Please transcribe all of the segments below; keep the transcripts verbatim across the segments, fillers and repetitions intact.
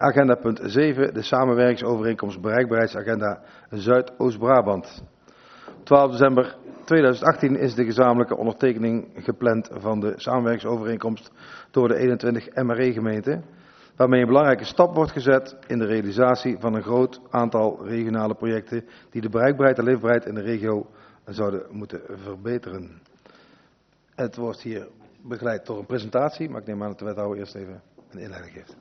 Agenda punt zeven, de samenwerkingsovereenkomst bereikbaarheidsagenda Zuidoost-Brabant. twaalf december tweeduizend achttien is de gezamenlijke ondertekening gepland van de samenwerkingsovereenkomst door de eenentwintig M R E-gemeenten, waarmee een belangrijke stap wordt gezet in de realisatie van een groot aantal regionale projecten die de bereikbaarheid en leefbaarheid in de regio zouden moeten verbeteren. Het wordt hier begeleid door een presentatie, maar ik neem aan dat de wethouder eerst even een inleiding geeft.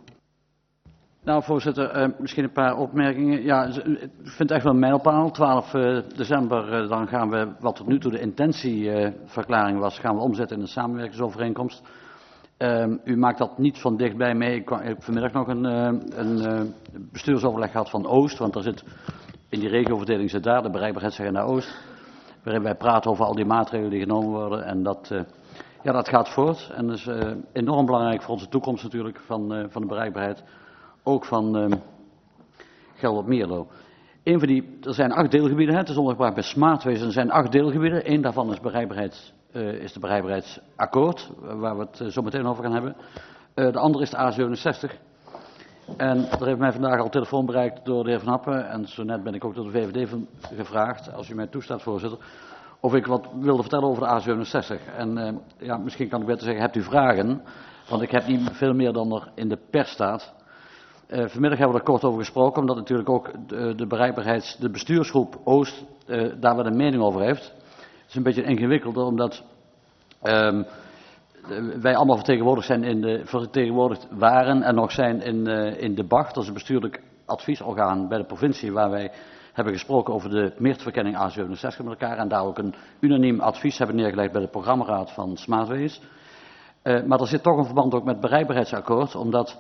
Nou, voorzitter, uh, misschien een paar opmerkingen. Ja, ik vind het echt wel een mijlpaal. twaalf december, uh, dan gaan we, wat tot nu toe de intentieverklaring uh, was, gaan we omzetten in een samenwerkingsovereenkomst. Uh, u maakt dat niet van dichtbij mee. Ik, ik heb vanmiddag nog een, uh, een uh, bestuursoverleg gehad van Oost, want er zit, in die regioverdeling zit daar de bereikbaarheidsagenda Oost, waarin wij praten over al die maatregelen die genomen worden. En dat, uh, ja, dat gaat voort en dat is uh, enorm belangrijk voor onze toekomst natuurlijk van, uh, van de bereikbaarheid. Ook van uh, Gelderop-Meerlo. Een van die, er zijn acht deelgebieden, hè, het is ondergebracht bij Smaartwezen, er zijn acht deelgebieden. Eén daarvan is, bereikbaarheid, uh, is de bereikbaarheidsakkoord, waar we het uh, zo meteen over gaan hebben. Uh, de andere is de A zevenenzestig. En er heeft mij vandaag al telefoon bereikt door de heer Van Happen, en zo net ben ik ook door de V V D van, gevraagd, als u mij toestaat, voorzitter, of ik wat wilde vertellen over de A zevenenzestig. En uh, ja, misschien kan ik beter zeggen, hebt u vragen? Want ik heb niet veel meer dan er in de pers staat. Uh, vanmiddag hebben we er kort over gesproken, omdat natuurlijk ook de, de bereikbaarheids, de bestuursgroep Oost uh, daar wel een mening over heeft. Het is een beetje ingewikkelder, omdat uh, wij allemaal vertegenwoordigd zijn in de, vertegenwoordigd waren en nog zijn in, uh, in de B A G, dat is een bestuurlijk adviesorgaan bij de provincie, waar wij hebben gesproken over de meertverkenning A zevenenzestig met elkaar en daar ook een unaniem advies hebben neergelegd bij de programmaraad van Smaartwees. Uh, maar er zit toch een verband ook met het bereikbaarheidsakkoord, omdat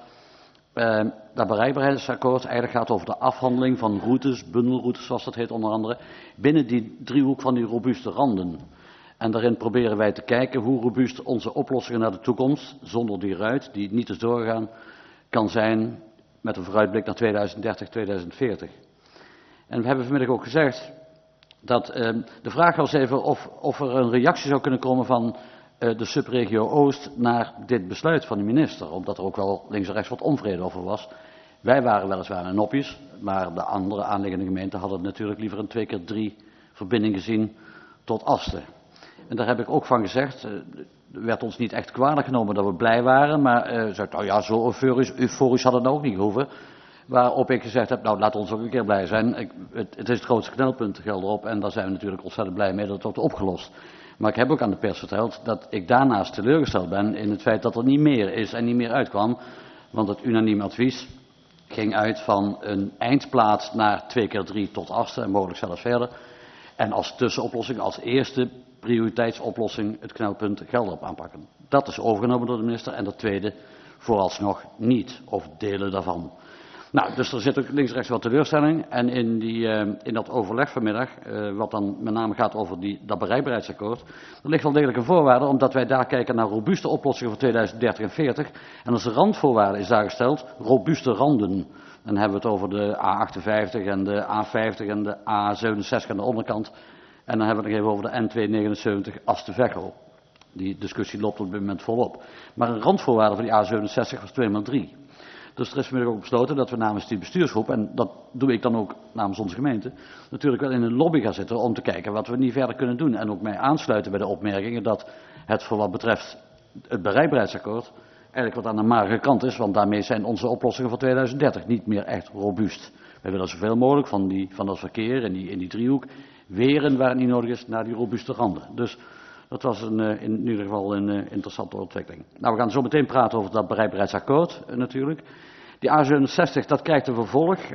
Uh, dat bereikbaarheidsakkoord eigenlijk gaat over de afhandeling van routes, bundelroutes zoals dat heet onder andere, binnen die driehoek van die robuuste randen. En daarin proberen wij te kijken hoe robuust onze oplossingen naar de toekomst, zonder die ruit die niet is doorgegaan, kan zijn met een vooruitblik naar tweeduizend dertig, tweeduizend veertig. En we hebben vanmiddag ook gezegd dat uh, de vraag was even of, of er een reactie zou kunnen komen van de subregio Oost naar dit besluit van de minister, omdat er ook wel links en rechts wat onvrede over was. Wij waren weliswaar in nopjes, maar de andere aanliggende gemeenten hadden natuurlijk liever een twee keer drie verbinding gezien tot Asten. En daar heb ik ook van gezegd, er werd ons niet echt kwalijk genomen dat we blij waren, maar uh, zei, nou ja, zo euforisch, euforisch had het nou ook niet gehoeven. Waarop ik gezegd heb, nou laat ons ook een keer blij zijn. Ik, het, het is het grootste knelpunt Gelderop en daar zijn we natuurlijk ontzettend blij mee dat het wordt opgelost. Maar ik heb ook aan de pers verteld dat ik daarnaast teleurgesteld ben in het feit dat er niet meer is en niet meer uitkwam. Want het unaniem advies ging uit van een eindplaats naar twee keer drie tot Asten en mogelijk zelfs verder. En als tussenoplossing, als eerste prioriteitsoplossing het knelpunt Gelderop aanpakken. Dat is overgenomen door de minister en dat tweede vooralsnog niet, of delen daarvan. Nou, dus er zit ook links en rechts wat teleurstelling. En in, die, uh, in dat overleg vanmiddag, uh, wat dan met name gaat over die, dat bereikbaarheidsakkoord, er ligt wel degelijk een voorwaarde, omdat wij daar kijken naar robuuste oplossingen voor tweeduizend dertig en veertig. En als randvoorwaarde is daar gesteld, robuuste randen. Dan hebben we het over de A achtenvijftig en de A vijftig en de A zevenenzestig aan de onderkant. En dan hebben we het nog even over de N tweehonderdnegenenzeventig Asten-Veghel. Die discussie loopt op dit moment volop. Maar een randvoorwaarde voor die A zevenenzestig was twee maal drie. Dus er is vanmiddag ook besloten dat we namens die bestuursgroep, en dat doe ik dan ook namens onze gemeente, natuurlijk wel in een lobby gaan zitten om te kijken wat we niet verder kunnen doen. En ook mij aansluiten bij de opmerkingen dat het voor wat betreft het bereikbaarheidsakkoord eigenlijk wat aan de magere kant is, want daarmee zijn onze oplossingen voor tweeduizend dertig niet meer echt robuust. Wij willen zoveel mogelijk van, die, van dat verkeer in die, in die driehoek weren waar het niet nodig is naar die robuuste randen. Dus dat was een, in ieder geval een uh, interessante ontwikkeling. Nou, we gaan zo meteen praten over dat bereikbaarheidsakkoord uh, natuurlijk. Die A zevenenzestig, dat krijgt een vervolg. Uh,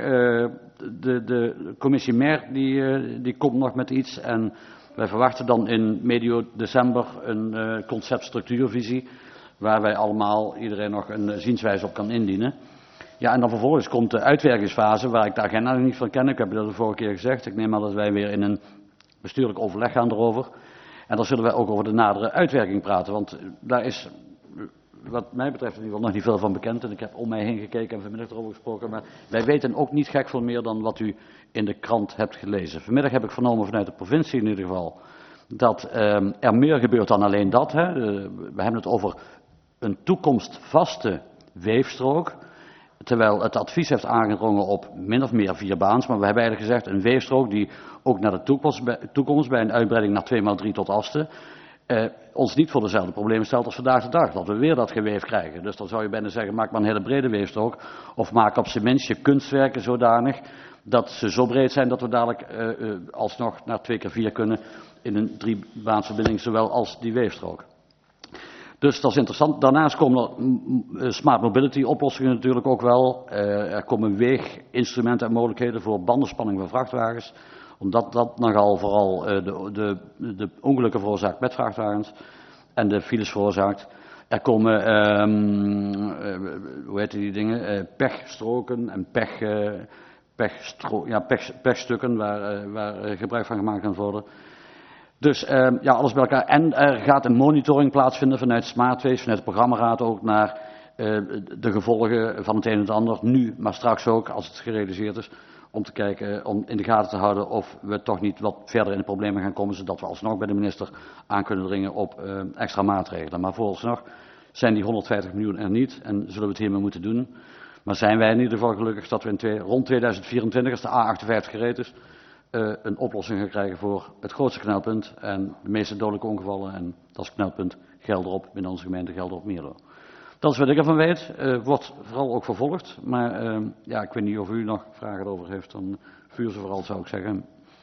de, de commissie M E R die, uh, die komt nog met iets en wij verwachten dan in medio december een uh, conceptstructuurvisie waar wij allemaal, iedereen nog een uh, zienswijze op kan indienen. Ja, en dan vervolgens komt de uitwerkingsfase waar ik de agenda nog niet van ken. Ik heb dat de vorige keer gezegd. Ik neem aan dat wij weer in een bestuurlijk overleg gaan erover. En dan zullen wij ook over de nadere uitwerking praten, want daar is, wat mij betreft, in ieder geval nog niet veel van bekend. En ik heb om mij heen gekeken en vanmiddag erover gesproken, maar wij weten ook niet gek veel meer dan wat u in de krant hebt gelezen. Vanmiddag heb ik vernomen vanuit de provincie in ieder geval, dat um, er meer gebeurt dan alleen dat. Hè. Uh, we hebben het over een toekomstvaste weefstrook terwijl het advies heeft aangedrongen op min of meer vier baans. Maar we hebben eigenlijk gezegd een weefstrook die ook naar de toekomst bij, toekomst bij een uitbreiding naar twee maal drie tot Asten eh, ons niet voor dezelfde problemen stelt als vandaag de dag. Dat we weer dat geweef krijgen. Dus dan zou je bijna zeggen, maak maar een hele brede weefstrook. Of maak op zijn minst je kunstwerken zodanig dat ze zo breed zijn dat we dadelijk uh, uh, alsnog naar twee keer vier kunnen in een driebaansverbinding, zowel als die weefstrook. Dus dat is interessant. Daarnaast komen er smart mobility oplossingen natuurlijk ook wel. Uh, er komen weeginstrumenten en mogelijkheden voor bandenspanning van vrachtwagens. Omdat dat nogal vooral uh, de, de, de ongelukken veroorzaakt met vrachtwagens en de files veroorzaakt. Er komen, um, uh, hoe heet die dingen, uh, pechstroken en pech... Uh, Pechstro ja, pech, pechstukken waar, uh, waar uh, gebruik van gemaakt kan worden. Dus uh, ja, alles bij elkaar. En er gaat een monitoring plaatsvinden vanuit Smartways, vanuit de programmaraad ook naar uh, de gevolgen van het een en het ander. Nu, maar straks ook, als het gerealiseerd is, om te kijken, om in de gaten te houden of we toch niet wat verder in de problemen gaan komen, zodat we alsnog bij de minister aan kunnen dringen op uh, extra maatregelen. Maar vooralsnog zijn die honderdvijftig miljoen er niet en zullen we het hiermee moeten doen. Maar zijn wij in ieder geval gelukkig dat we in twee, rond tweeduizend vierentwintig, als de A achtenvijftig gereed is, uh, een oplossing gaan krijgen voor het grootste knelpunt en de meeste dodelijke ongevallen. En dat is knelpunt Gelderop, binnen onze gemeente Gelderop-Mierlo. Dat is wat ik ervan weet. Uh, wordt vooral ook vervolgd. Maar uh, ja, ik weet niet of u nog vragen erover heeft. Dan vuur ze vooral, zou ik zeggen.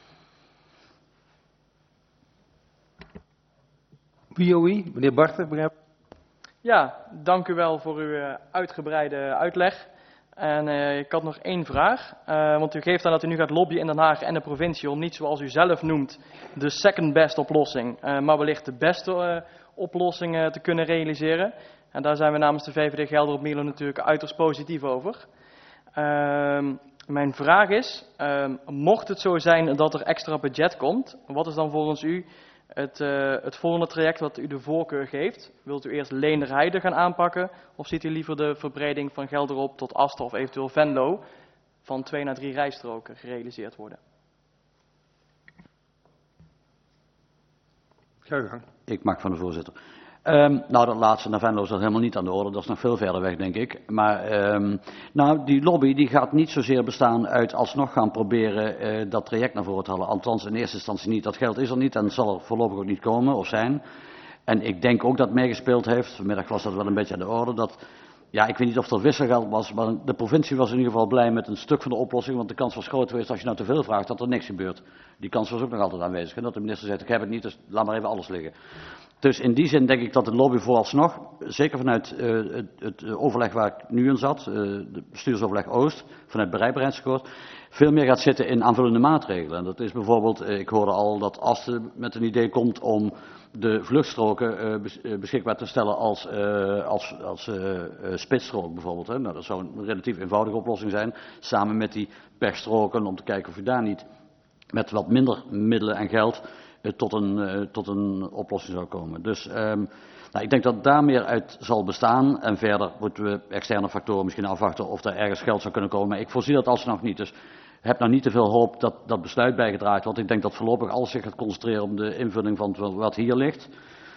W O I, meneer Barten, begrijp. Ja, dank u wel voor uw uh, uitgebreide uitleg. En uh, ik had nog één vraag, uh, want u geeft aan dat u nu gaat lobbyen in Den Haag en de provincie om niet zoals u zelf noemt de second best oplossing, uh, maar wellicht de beste uh, oplossing uh, te kunnen realiseren. En daar zijn we namens de V V D Gelderop-Mierlo natuurlijk uiterst positief over. Uh, mijn vraag is, uh, mocht het zo zijn dat er extra budget komt, wat is dan volgens u Het, uh, het volgende traject wat u de voorkeur geeft? Wilt u eerst Leenderheide gaan aanpakken? Of ziet u liever de verbreding van Gelderop tot Asten of eventueel Venlo van twee naar drie rijstroken gerealiseerd worden? Ga je gang. Ik maak van de voorzitter. Um, nou, dat laatste naar Venlo is dat helemaal niet aan de orde. Dat is nog veel verder weg, denk ik. Maar um, nou, die lobby die gaat niet zozeer bestaan uit alsnog gaan proberen uh, dat traject naar voren te halen. Althans, in eerste instantie niet. Dat geld is er niet en zal er voorlopig ook niet komen of zijn. En ik denk ook dat meegespeeld heeft, vanmiddag was dat wel een beetje aan de orde, dat, ja, ik weet niet of er wisselgeld was, maar de provincie was in ieder geval blij met een stuk van de oplossing, want de kans was groot geweest als je nou te veel vraagt dat er niks gebeurt. Die kans was ook nog altijd aanwezig. En dat de minister zegt, ik heb het niet, dus laat maar even alles liggen. Dus in die zin denk ik dat de lobby vooralsnog, zeker vanuit uh, het, het overleg waar ik nu in zat, uh, de bestuursoverleg Oost, vanuit bereikbaarheidsakkoord, veel meer gaat zitten in aanvullende maatregelen. En dat is bijvoorbeeld, uh, ik hoorde al dat Asten met een idee komt om de vluchtstroken uh, beschikbaar te stellen als, uh, als, als uh, uh, spitsstrook bijvoorbeeld. Hè. Nou, dat zou een relatief eenvoudige oplossing zijn, samen met die pechstroken, om te kijken of u daar niet met wat minder middelen en geld uh, tot, een, uh, tot een oplossing zou komen. Dus um, nou, ik denk dat daar meer uit zal bestaan. En verder moeten we externe factoren misschien afwachten of er ergens geld zou kunnen komen. Maar ik voorzie dat alsnog niet. Dus heb nou niet te veel hoop dat dat besluit bijgedragen wordt. Ik denk dat voorlopig alles zich gaat concentreren op de invulling van wat hier ligt.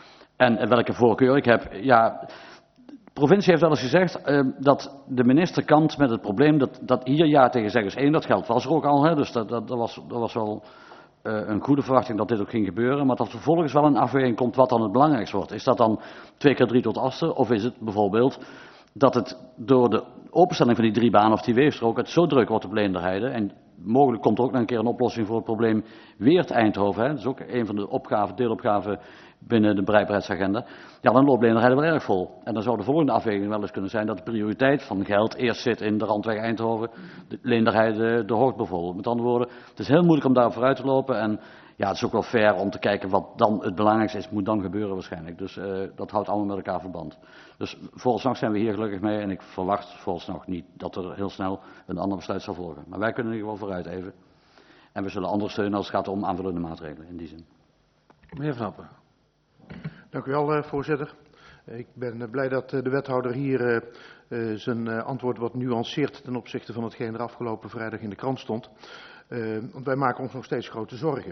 En welke voorkeur ik heb. Ja, de provincie heeft wel eens gezegd uh, dat de minister kampt met het probleem dat, dat hier ja tegen zeggen is één. Dat geld was er ook al, hè, dus dat, dat, dat, was, dat was wel uh, een goede verwachting dat dit ook ging gebeuren. Maar dat vervolgens wel een afweging komt wat dan het belangrijkste wordt. Is dat dan twee keer drie tot Asten of is het bijvoorbeeld dat het door de openstelling van die drie banen of die weefstrook het zo druk wordt op Leenderheide. En mogelijk komt er ook nog een keer een oplossing voor het probleem Weert-Eindhoven. Hè. Dat is ook een van de opgaven, deelopgaven binnen de bereikbaarheidsagenda. Ja, dan loopt Leenderheide wel erg vol. En dan zou de volgende afweging wel eens kunnen zijn dat de prioriteit van geld eerst zit in de randweg Eindhoven, de Leenderheide, de Hoort bijvoorbeeld. Met andere woorden, het is heel moeilijk om daar vooruit te lopen. En ja, het is ook wel fair om te kijken wat dan het belangrijkste is, moet dan gebeuren waarschijnlijk. Dus uh, dat houdt allemaal met elkaar verband. Dus vooralsnog zijn we hier gelukkig mee en ik verwacht vooralsnog niet dat er heel snel een ander besluit zal volgen. Maar wij kunnen in ieder geval vooruit even. En we zullen anderen steunen als het gaat om aanvullende maatregelen in die zin. Meneer Van Appen. Dank u wel, voorzitter. Ik ben blij dat de wethouder hier uh, zijn uh, antwoord wat nuanceert ten opzichte van hetgeen er afgelopen vrijdag in de krant stond. Uh, want wij maken ons nog steeds grote zorgen.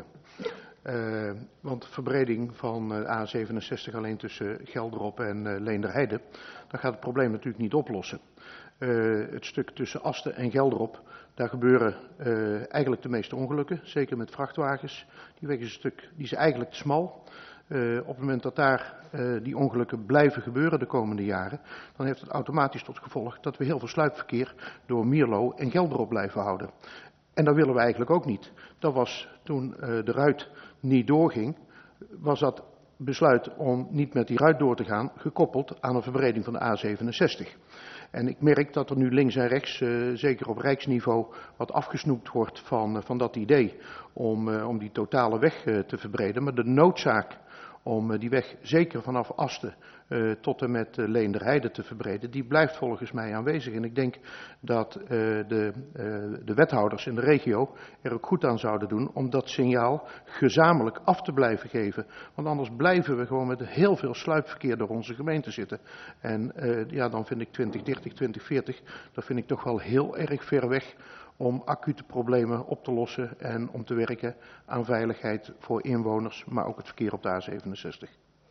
Uh, want verbreding van uh, A zevenenzestig alleen tussen Gelderop en uh, Leenderheide, dat gaat het probleem natuurlijk niet oplossen. Uh, het stuk tussen Asten en Gelderop, daar gebeuren uh, eigenlijk de meeste ongelukken, zeker met vrachtwagens. Die weg is een stuk, die is eigenlijk te smal. Uh, op het moment dat daar uh, die ongelukken blijven gebeuren de komende jaren, dan heeft het automatisch tot gevolg dat we heel veel sluipverkeer door Mierlo en Gelderop blijven houden. En dat willen we eigenlijk ook niet. Dat was toen uh, de ruit niet doorging, was dat besluit om niet met die ruit door te gaan gekoppeld aan een verbreding van de A zevenenzestig. En ik merk dat er nu links en rechts, uh, zeker op rijksniveau, wat afgesnoept wordt van, uh, van dat idee om, uh, om die totale weg uh, te verbreden. Maar de noodzaak om uh, die weg zeker vanaf Asten uh, tot en met uh, Leenderheide te verbreden, die blijft volgens mij aanwezig. En ik denk dat uh, de, uh, de wethouders in de regio er ook goed aan zouden doen om dat signaal gezamenlijk af te blijven geven. Want anders blijven we gewoon met heel veel sluipverkeer door onze gemeente zitten. En uh, ja, dan vind ik twintig dertig, twintig veertig, dat vind ik toch wel heel erg ver weg om acute problemen op te lossen en om te werken aan veiligheid voor inwoners, maar ook het verkeer op de A zevenenzestig.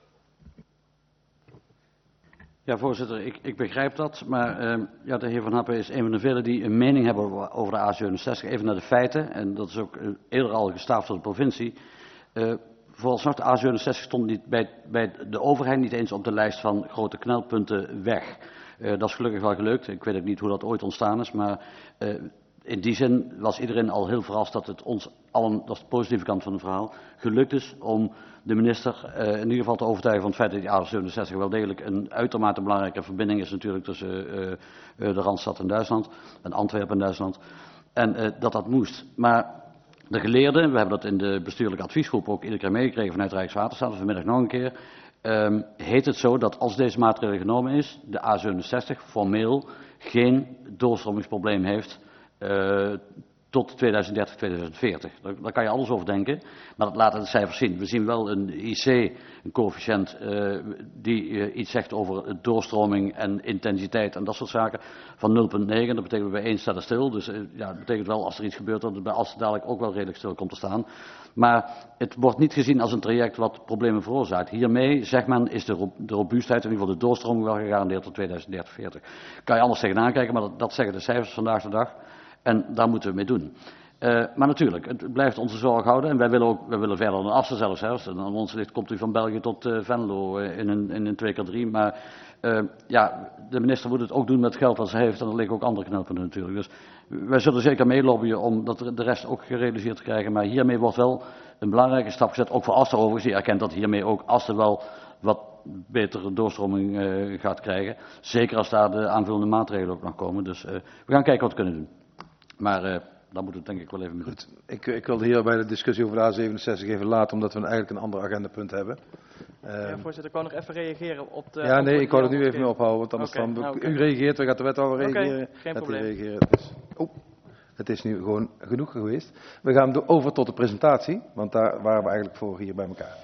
Ja, voorzitter, ik, ik begrijp dat, maar uh, ja, de heer Van Happen is een van de velen die een mening hebben over de A zevenenzestig. Even naar de feiten, en dat is ook uh, eerder al gestaafd door de provincie. Uh, Vooralsnog, de A zevenenzestig stond niet bij, bij de overheid niet eens op de lijst van grote knelpunten weg. Uh, dat is gelukkig wel gelukt. Ik weet ook niet hoe dat ooit ontstaan is, maar uh, in die zin was iedereen al heel verrast dat het ons allen, dat is de positieve kant van het verhaal, gelukt is om de minister uh, in ieder geval te overtuigen van het feit dat die A zevenenzestig wel degelijk een uitermate belangrijke verbinding is natuurlijk tussen uh, uh, de Randstad en Duitsland, en Antwerpen en Duitsland, en uh, dat dat moest. Maar de geleerden, we hebben dat in de bestuurlijke adviesgroep ook iedere keer meegekregen vanuit Rijkswaterstaat, dus vanmiddag nog een keer, um, heet het zo dat als deze maatregel genomen is, de A zevenenzestig formeel geen doorstromingsprobleem heeft Uh, tot tweeduizend dertig, tweeduizend veertig. Daar, daar kan je alles over denken, maar dat laten de cijfers zien. We zien wel een I C, een coëfficiënt, uh, die uh, iets zegt over doorstroming en intensiteit en dat soort zaken, van nul komma negen. Dat betekent bij één staat er stil, dus uh, ja, dat betekent wel als er iets gebeurt, dat het bij Asten dadelijk ook wel redelijk stil komt te staan. Maar het wordt niet gezien als een traject wat problemen veroorzaakt. Hiermee, zegt men, is de, de robuustheid, in ieder geval de doorstroming, wel gegarandeerd tot tweeduizend dertig, veertig. Kan je anders tegenaan kijken, maar dat, dat zeggen de cijfers vandaag de dag. En daar moeten we mee doen. Uh, maar natuurlijk, het blijft onze zorg houden. En wij willen ook, wij willen verder dan Asten zelfs. Hè. Als aan ons ligt, komt u van België tot uh, Venlo uh, in een, in een twee keer drie. Maar uh, ja, de minister moet het ook doen met geld dat ze heeft. En er liggen ook andere knopen natuurlijk. Dus wij zullen zeker meelobbyen om dat de rest ook gerealiseerd te krijgen. Maar hiermee wordt wel een belangrijke stap gezet. Ook voor Asten overigens. Die erkent dat hiermee ook Asten wel wat betere doorstroming uh, gaat krijgen. Zeker als daar de aanvullende maatregelen ook nog komen. Dus uh, we gaan kijken wat we kunnen doen. Maar uh, daar moeten we denk ik wel even mee doen. Goed, ik, ik wilde hier bij de discussie over de A zevenenzestig even laten, omdat we eigenlijk een ander agendapunt hebben. Uh, ja, voorzitter, ik wou nog even reageren op de... Ja, nee, ik wou er nu even mee ophouden, want anders okay, dan... nou, okay. U reageert, we gaan de wethouder reageren. Okay, geen gaat probleem. Reageren. Dus, oh, het is nu gewoon genoeg geweest. We gaan over tot de presentatie, want daar waren we eigenlijk voor hier bij elkaar.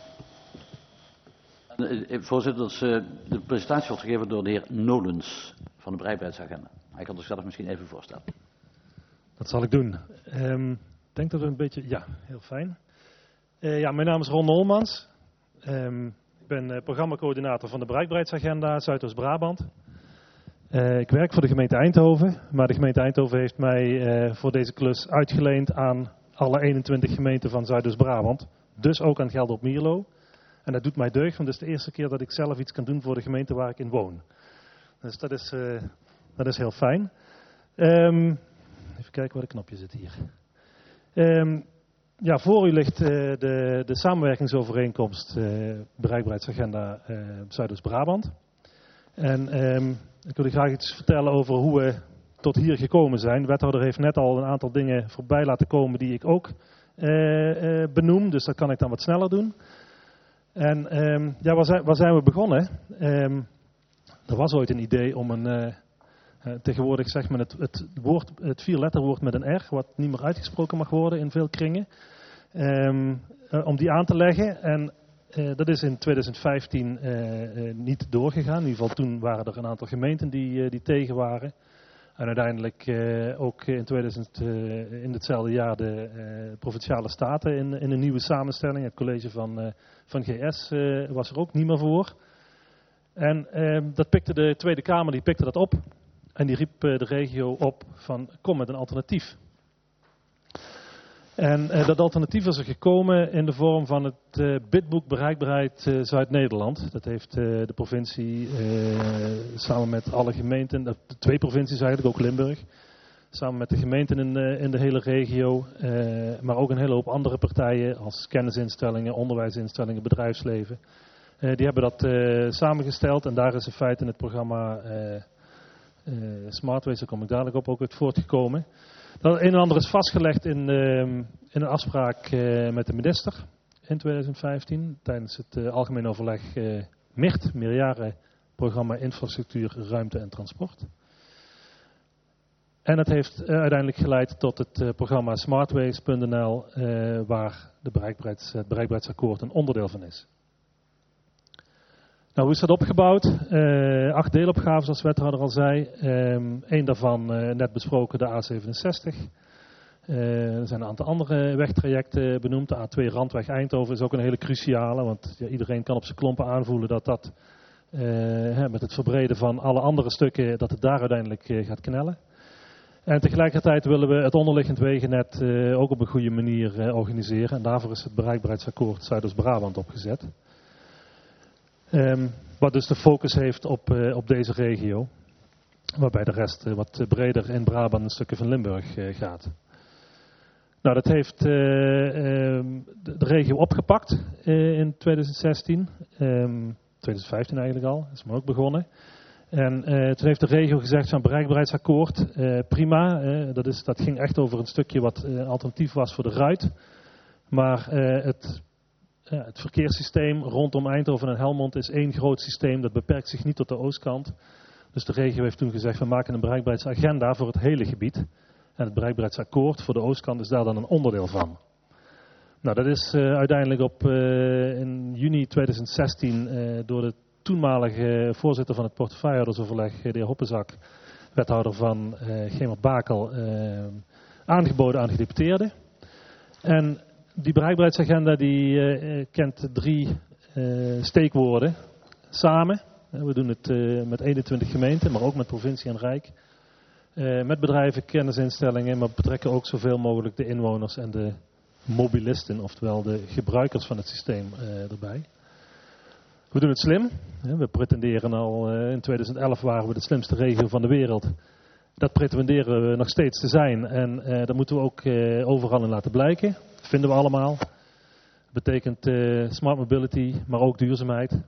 Voorzitter, dus, uh, de presentatie wordt gegeven door de heer Nolens van de bereikbaarheidsagenda. Hij kan zichzelf misschien even voorstellen. Dat zal ik doen. Um, ik denk dat we een beetje... Ja, heel fijn. Uh, ja, mijn naam is Ron Nolmans. Um, ik ben uh, programmacoördinator van de bereikbaarheidsagenda Zuidoost-Brabant. Uh, ik werk voor de gemeente Eindhoven, maar de gemeente Eindhoven heeft mij uh, voor deze klus uitgeleend aan alle eenentwintig gemeenten van Zuidoost-Brabant. Dus ook aan Gelderop-Mierlo. En dat doet mij deugd, want het is de eerste keer dat ik zelf iets kan doen voor de gemeente waar ik in woon. Dus dat is, uh, dat is heel fijn. Um, Even kijken waar de knopje zit hier. Um, ja, voor u ligt uh, de, de samenwerkingsovereenkomst uh, bereikbaarheidsagenda uh, Zuidoost-Brabant. En um, ik wil u graag iets vertellen over hoe we tot hier gekomen zijn. De wethouder heeft net al een aantal dingen voorbij laten komen die ik ook uh, uh, benoem. Dus dat kan ik dan wat sneller doen. En um, ja, waar zijn, waar zijn we begonnen? Um, er was ooit een idee om een... Uh, Uh, tegenwoordig zegt men het, het, woord, het vierletterwoord met een R, wat niet meer uitgesproken mag worden in veel kringen, um, uh, om die aan te leggen. En uh, dat is in twintig vijftien uh, uh, niet doorgegaan. In ieder geval toen waren er een aantal gemeenten die, uh, die tegen waren. En uiteindelijk uh, ook in, tweeduizend, uh, in hetzelfde jaar de uh, Provinciale Staten in, in een nieuwe samenstelling. Het college van, uh, van G S uh, was er ook niet meer voor. En uh, dat pikte de Tweede Kamer, die pikte dat op. En die riep uh, de regio op van kom met een alternatief. En uh, dat alternatief is er gekomen in de vorm van het uh, bidboek Bereikbaarheid uh, Zuid-Nederland. Dat heeft uh, de provincie uh, samen met alle gemeenten, de twee provincies eigenlijk, ook Limburg. Samen met de gemeenten in, uh, in de hele regio, uh, maar ook een hele hoop andere partijen als kennisinstellingen, onderwijsinstellingen, bedrijfsleven. Uh, die hebben dat uh, samengesteld en daar is in feite in het programma uh, uh, Smartways, daar kom ik dadelijk op, ook uit voortgekomen. Dat het een en ander is vastgelegd in, uh, in een afspraak uh, met de minister in twintig vijftien tijdens het uh, algemeen overleg uh, M I R T, meerjarenprogramma Infrastructuur, Ruimte en Transport. En het heeft uh, uiteindelijk geleid tot het uh, programma smartways punt n l, uh, waar de bereikbaarheids, het bereikbaarheidsakkoord een onderdeel van is. Nou, hoe is dat opgebouwd? Uh, acht deelopgaven, zoals wethouder al zei. Um, Eén daarvan uh, net besproken, de A zevenenzestig. Uh, er zijn een aantal andere wegtrajecten benoemd. De A twee Randweg Eindhoven is ook een hele cruciale, want ja, iedereen kan op zijn klompen aanvoelen dat dat uh, hè, met het verbreden van alle andere stukken, dat het daar uiteindelijk uh, gaat knellen. En tegelijkertijd willen we het onderliggend wegennet uh, ook op een goede manier uh, organiseren. En daarvoor is het bereikbaarheidsakkoord Zuidoost-Brabant opgezet. Um, wat dus de focus heeft op, uh, op deze regio. Waarbij de rest uh, wat breder in Brabant een stukje van Limburg uh, gaat. Nou, dat heeft uh, um, de, de regio opgepakt uh, in twintig zestien. Um, twintig vijftien eigenlijk al, is maar ook begonnen. En uh, toen heeft de regio gezegd van bereikbaarheidsakkoord, uh, prima. Uh, dat, is, dat ging echt over een stukje wat uh, alternatief was voor de Ruit. Maar uh, het, uh, het verkeerssysteem rondom Eindhoven en Helmond is één groot systeem. Dat beperkt zich niet tot de oostkant. Dus de regio heeft toen gezegd, we maken een bereikbaarheidsagenda voor het hele gebied. En het bereikbaarheidsakkoord voor de oostkant is daar dan een onderdeel van. Nou, dat is uh, uiteindelijk op uh, in juni twintig zestien uh, door de toenmalige voorzitter van het portefeuillehoudersoverleg, de heer Hoppenzak, wethouder van uh, Gemert Bakel, uh, aangeboden aan de gedeputeerden. En die bereikbaarheidsagenda die uh, kent drie uh, steekwoorden samen. We doen het uh, met eenentwintig gemeenten, maar ook met provincie en rijk. Uh, met bedrijven, kennisinstellingen, maar betrekken ook zoveel mogelijk de inwoners en de mobilisten, oftewel de gebruikers van het systeem uh, erbij. We doen het slim. We pretenderen al, uh, in twintig elf waren we de slimste regio van de wereld. Dat pretenderen we nog steeds te zijn en uh, dat moeten we ook uh, overal in laten blijken. Dat vinden we allemaal. Dat betekent uh, smart mobility, maar ook duurzaamheid.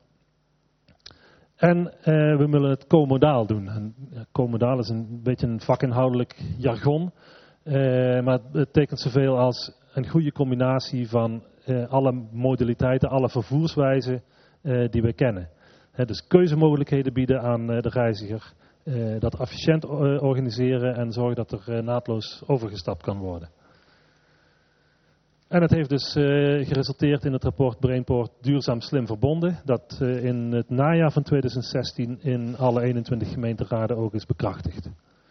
En uh, we willen het co-modaal doen. En, uh, co-modaal is een beetje een vakinhoudelijk jargon. Uh, maar het betekent zoveel als een goede combinatie van uh, alle modaliteiten, alle vervoerswijzen uh, die we kennen. He, dus keuzemogelijkheden bieden aan uh, de reiziger. Uh, dat efficiënt uh, organiseren en zorgen dat er uh, naadloos overgestapt kan worden. En het heeft dus uh, geresulteerd in het rapport Brainport Duurzaam Slim Verbonden, dat uh, in het najaar van twintig zestien in alle eenentwintig gemeenteraden ook is bekrachtigd.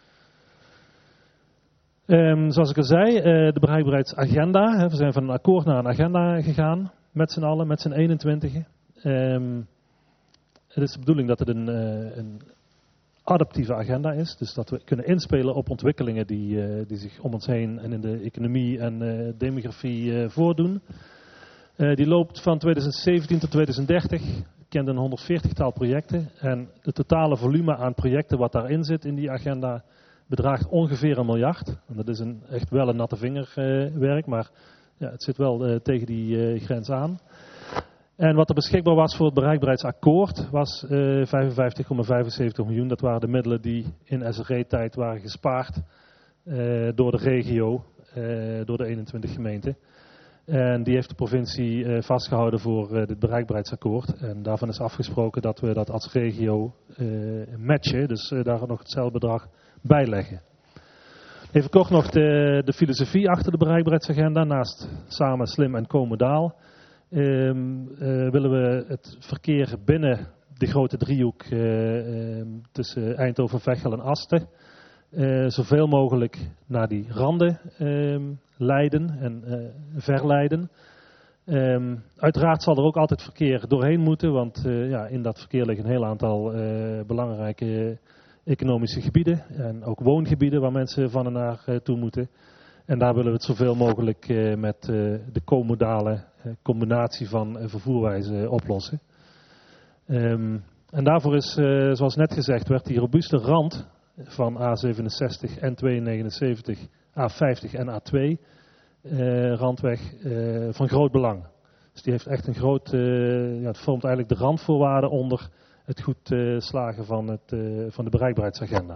Um, zoals ik al zei, uh, de bereikbaarheidsagenda. Hè, we zijn van een akkoord naar een agenda gegaan, met z'n allen, met z'n eenentwintigen. Um, het is de bedoeling dat het een, uh, een adaptieve agenda is, dus dat we kunnen inspelen op ontwikkelingen die, uh, die zich om ons heen en in de economie en uh, demografie uh, voordoen. Uh, die loopt van twintig zeventien tot twintig dertig, kent een honderdveertigtal projecten en het totale volume aan projecten wat daarin zit in die agenda bedraagt ongeveer een miljard. En dat is een, echt wel een natte vingerwerk, uh, maar ja, het zit wel uh, tegen die uh, grens aan. En wat er beschikbaar was voor het bereikbaarheidsakkoord was uh, vijfenvijftig komma vijfenzeventig miljoen. Dat waren de middelen die in S R E-tijd waren gespaard uh, door de regio, uh, door de eenentwintig gemeenten. En die heeft de provincie uh, vastgehouden voor uh, dit bereikbaarheidsakkoord. En daarvan is afgesproken dat we dat als regio uh, matchen, dus uh, daar nog hetzelfde bedrag bij leggen. Even kort nog de, de filosofie achter de bereikbaarheidsagenda. Naast samen, slim en co-modaal Um, uh, willen we het verkeer binnen de grote driehoek uh, uh, tussen Eindhoven, Veghel en Asten uh, zoveel mogelijk naar die randen uh, leiden en uh, verleiden. Um, uiteraard zal er ook altijd verkeer doorheen moeten, want uh, ja, in dat verkeer liggen een heel aantal uh, belangrijke economische gebieden en ook woongebieden waar mensen van en naar uh, toe moeten. En daar willen we het zoveel mogelijk uh, met uh, de comodale uh, combinatie van uh, vervoerwijzen oplossen. Um, en daarvoor is, uh, zoals net gezegd, werd die robuuste rand van A zevenenzestig, N tweehonderdnegenenzeventig, A vijftig en A twee uh, randweg uh, van groot belang. Dus die heeft echt een groot, uh, ja, het vormt eigenlijk de randvoorwaarden onder het goed uh, slagen van, het, uh, van de bereikbaarheidsagenda.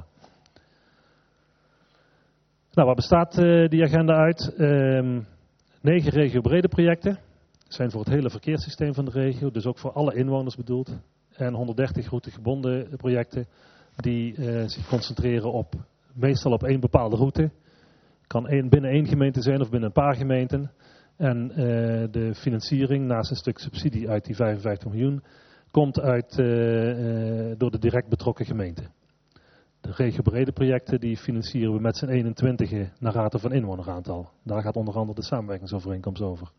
Nou, waar bestaat uh, die agenda uit? Um, negen regiobrede projecten. Zijn voor het hele verkeerssysteem van de regio, dus ook voor alle inwoners bedoeld. En honderddertig routegebonden projecten die uh, zich concentreren op, meestal op één bepaalde route. Kan één, binnen één gemeente zijn of binnen een paar gemeenten. En uh, de financiering, naast een stuk subsidie uit die vijfenvijftig miljoen, komt uit, uh, uh, door de direct betrokken gemeente. De regiobrede projecten die financieren we met z'n eenentwintigen naar rate van inwoneraantal. Daar gaat onder andere de samenwerkingsovereenkomst over.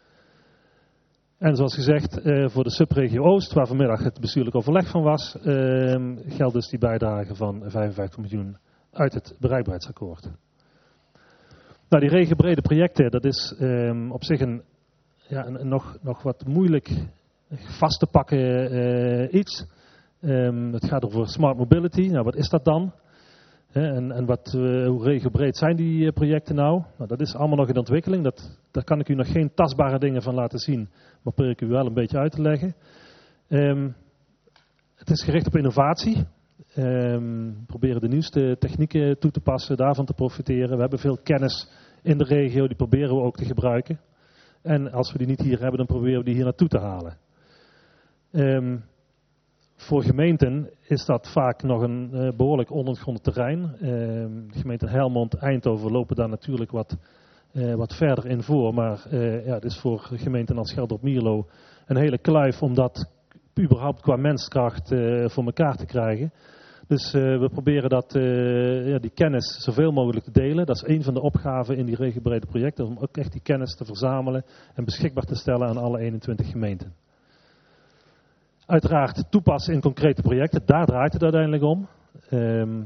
En zoals gezegd, uh, voor de subregio Oost, waar vanmiddag het bestuurlijk overleg van was, uh, geldt dus die bijdrage van vijfenvijftig miljoen uit het bereikbaarheidsakkoord. Nou, die regiobrede projecten, dat is um, op zich een, ja, een, een nog, nog wat moeilijk vast te pakken uh, iets. Um, het gaat over smart mobility. Nou, wat is dat dan? He, en en wat, uh, hoe regiobreed zijn die uh, projecten nou? Nou? Dat is allemaal nog in ontwikkeling. Dat, daar kan ik u nog geen tastbare dingen van laten zien. Maar probeer ik u wel een beetje uit te leggen. Um, het is gericht op innovatie. Um, we proberen de nieuwste technieken toe te passen, daarvan te profiteren. We hebben veel kennis in de regio, die proberen we ook te gebruiken. En als we die niet hier hebben, dan proberen we die hier naartoe te halen. Um, voor gemeenten is dat vaak nog een uh, behoorlijk onontgonnen terrein. Uh, de gemeenten Helmond, Eindhoven lopen daar natuurlijk wat, uh, wat verder in voor. Maar uh, ja, het is voor gemeenten als Geldrop-Mierlo een hele kluif om dat überhaupt qua menskracht uh, voor elkaar te krijgen. Dus uh, we proberen dat, uh, ja, die kennis zoveel mogelijk te delen. Dat is een van de opgaven in die regiobrede projecten. Om ook echt die kennis te verzamelen en beschikbaar te stellen aan alle eenentwintig gemeenten. Uiteraard toepassen in concrete projecten, daar draait het uiteindelijk om. Um,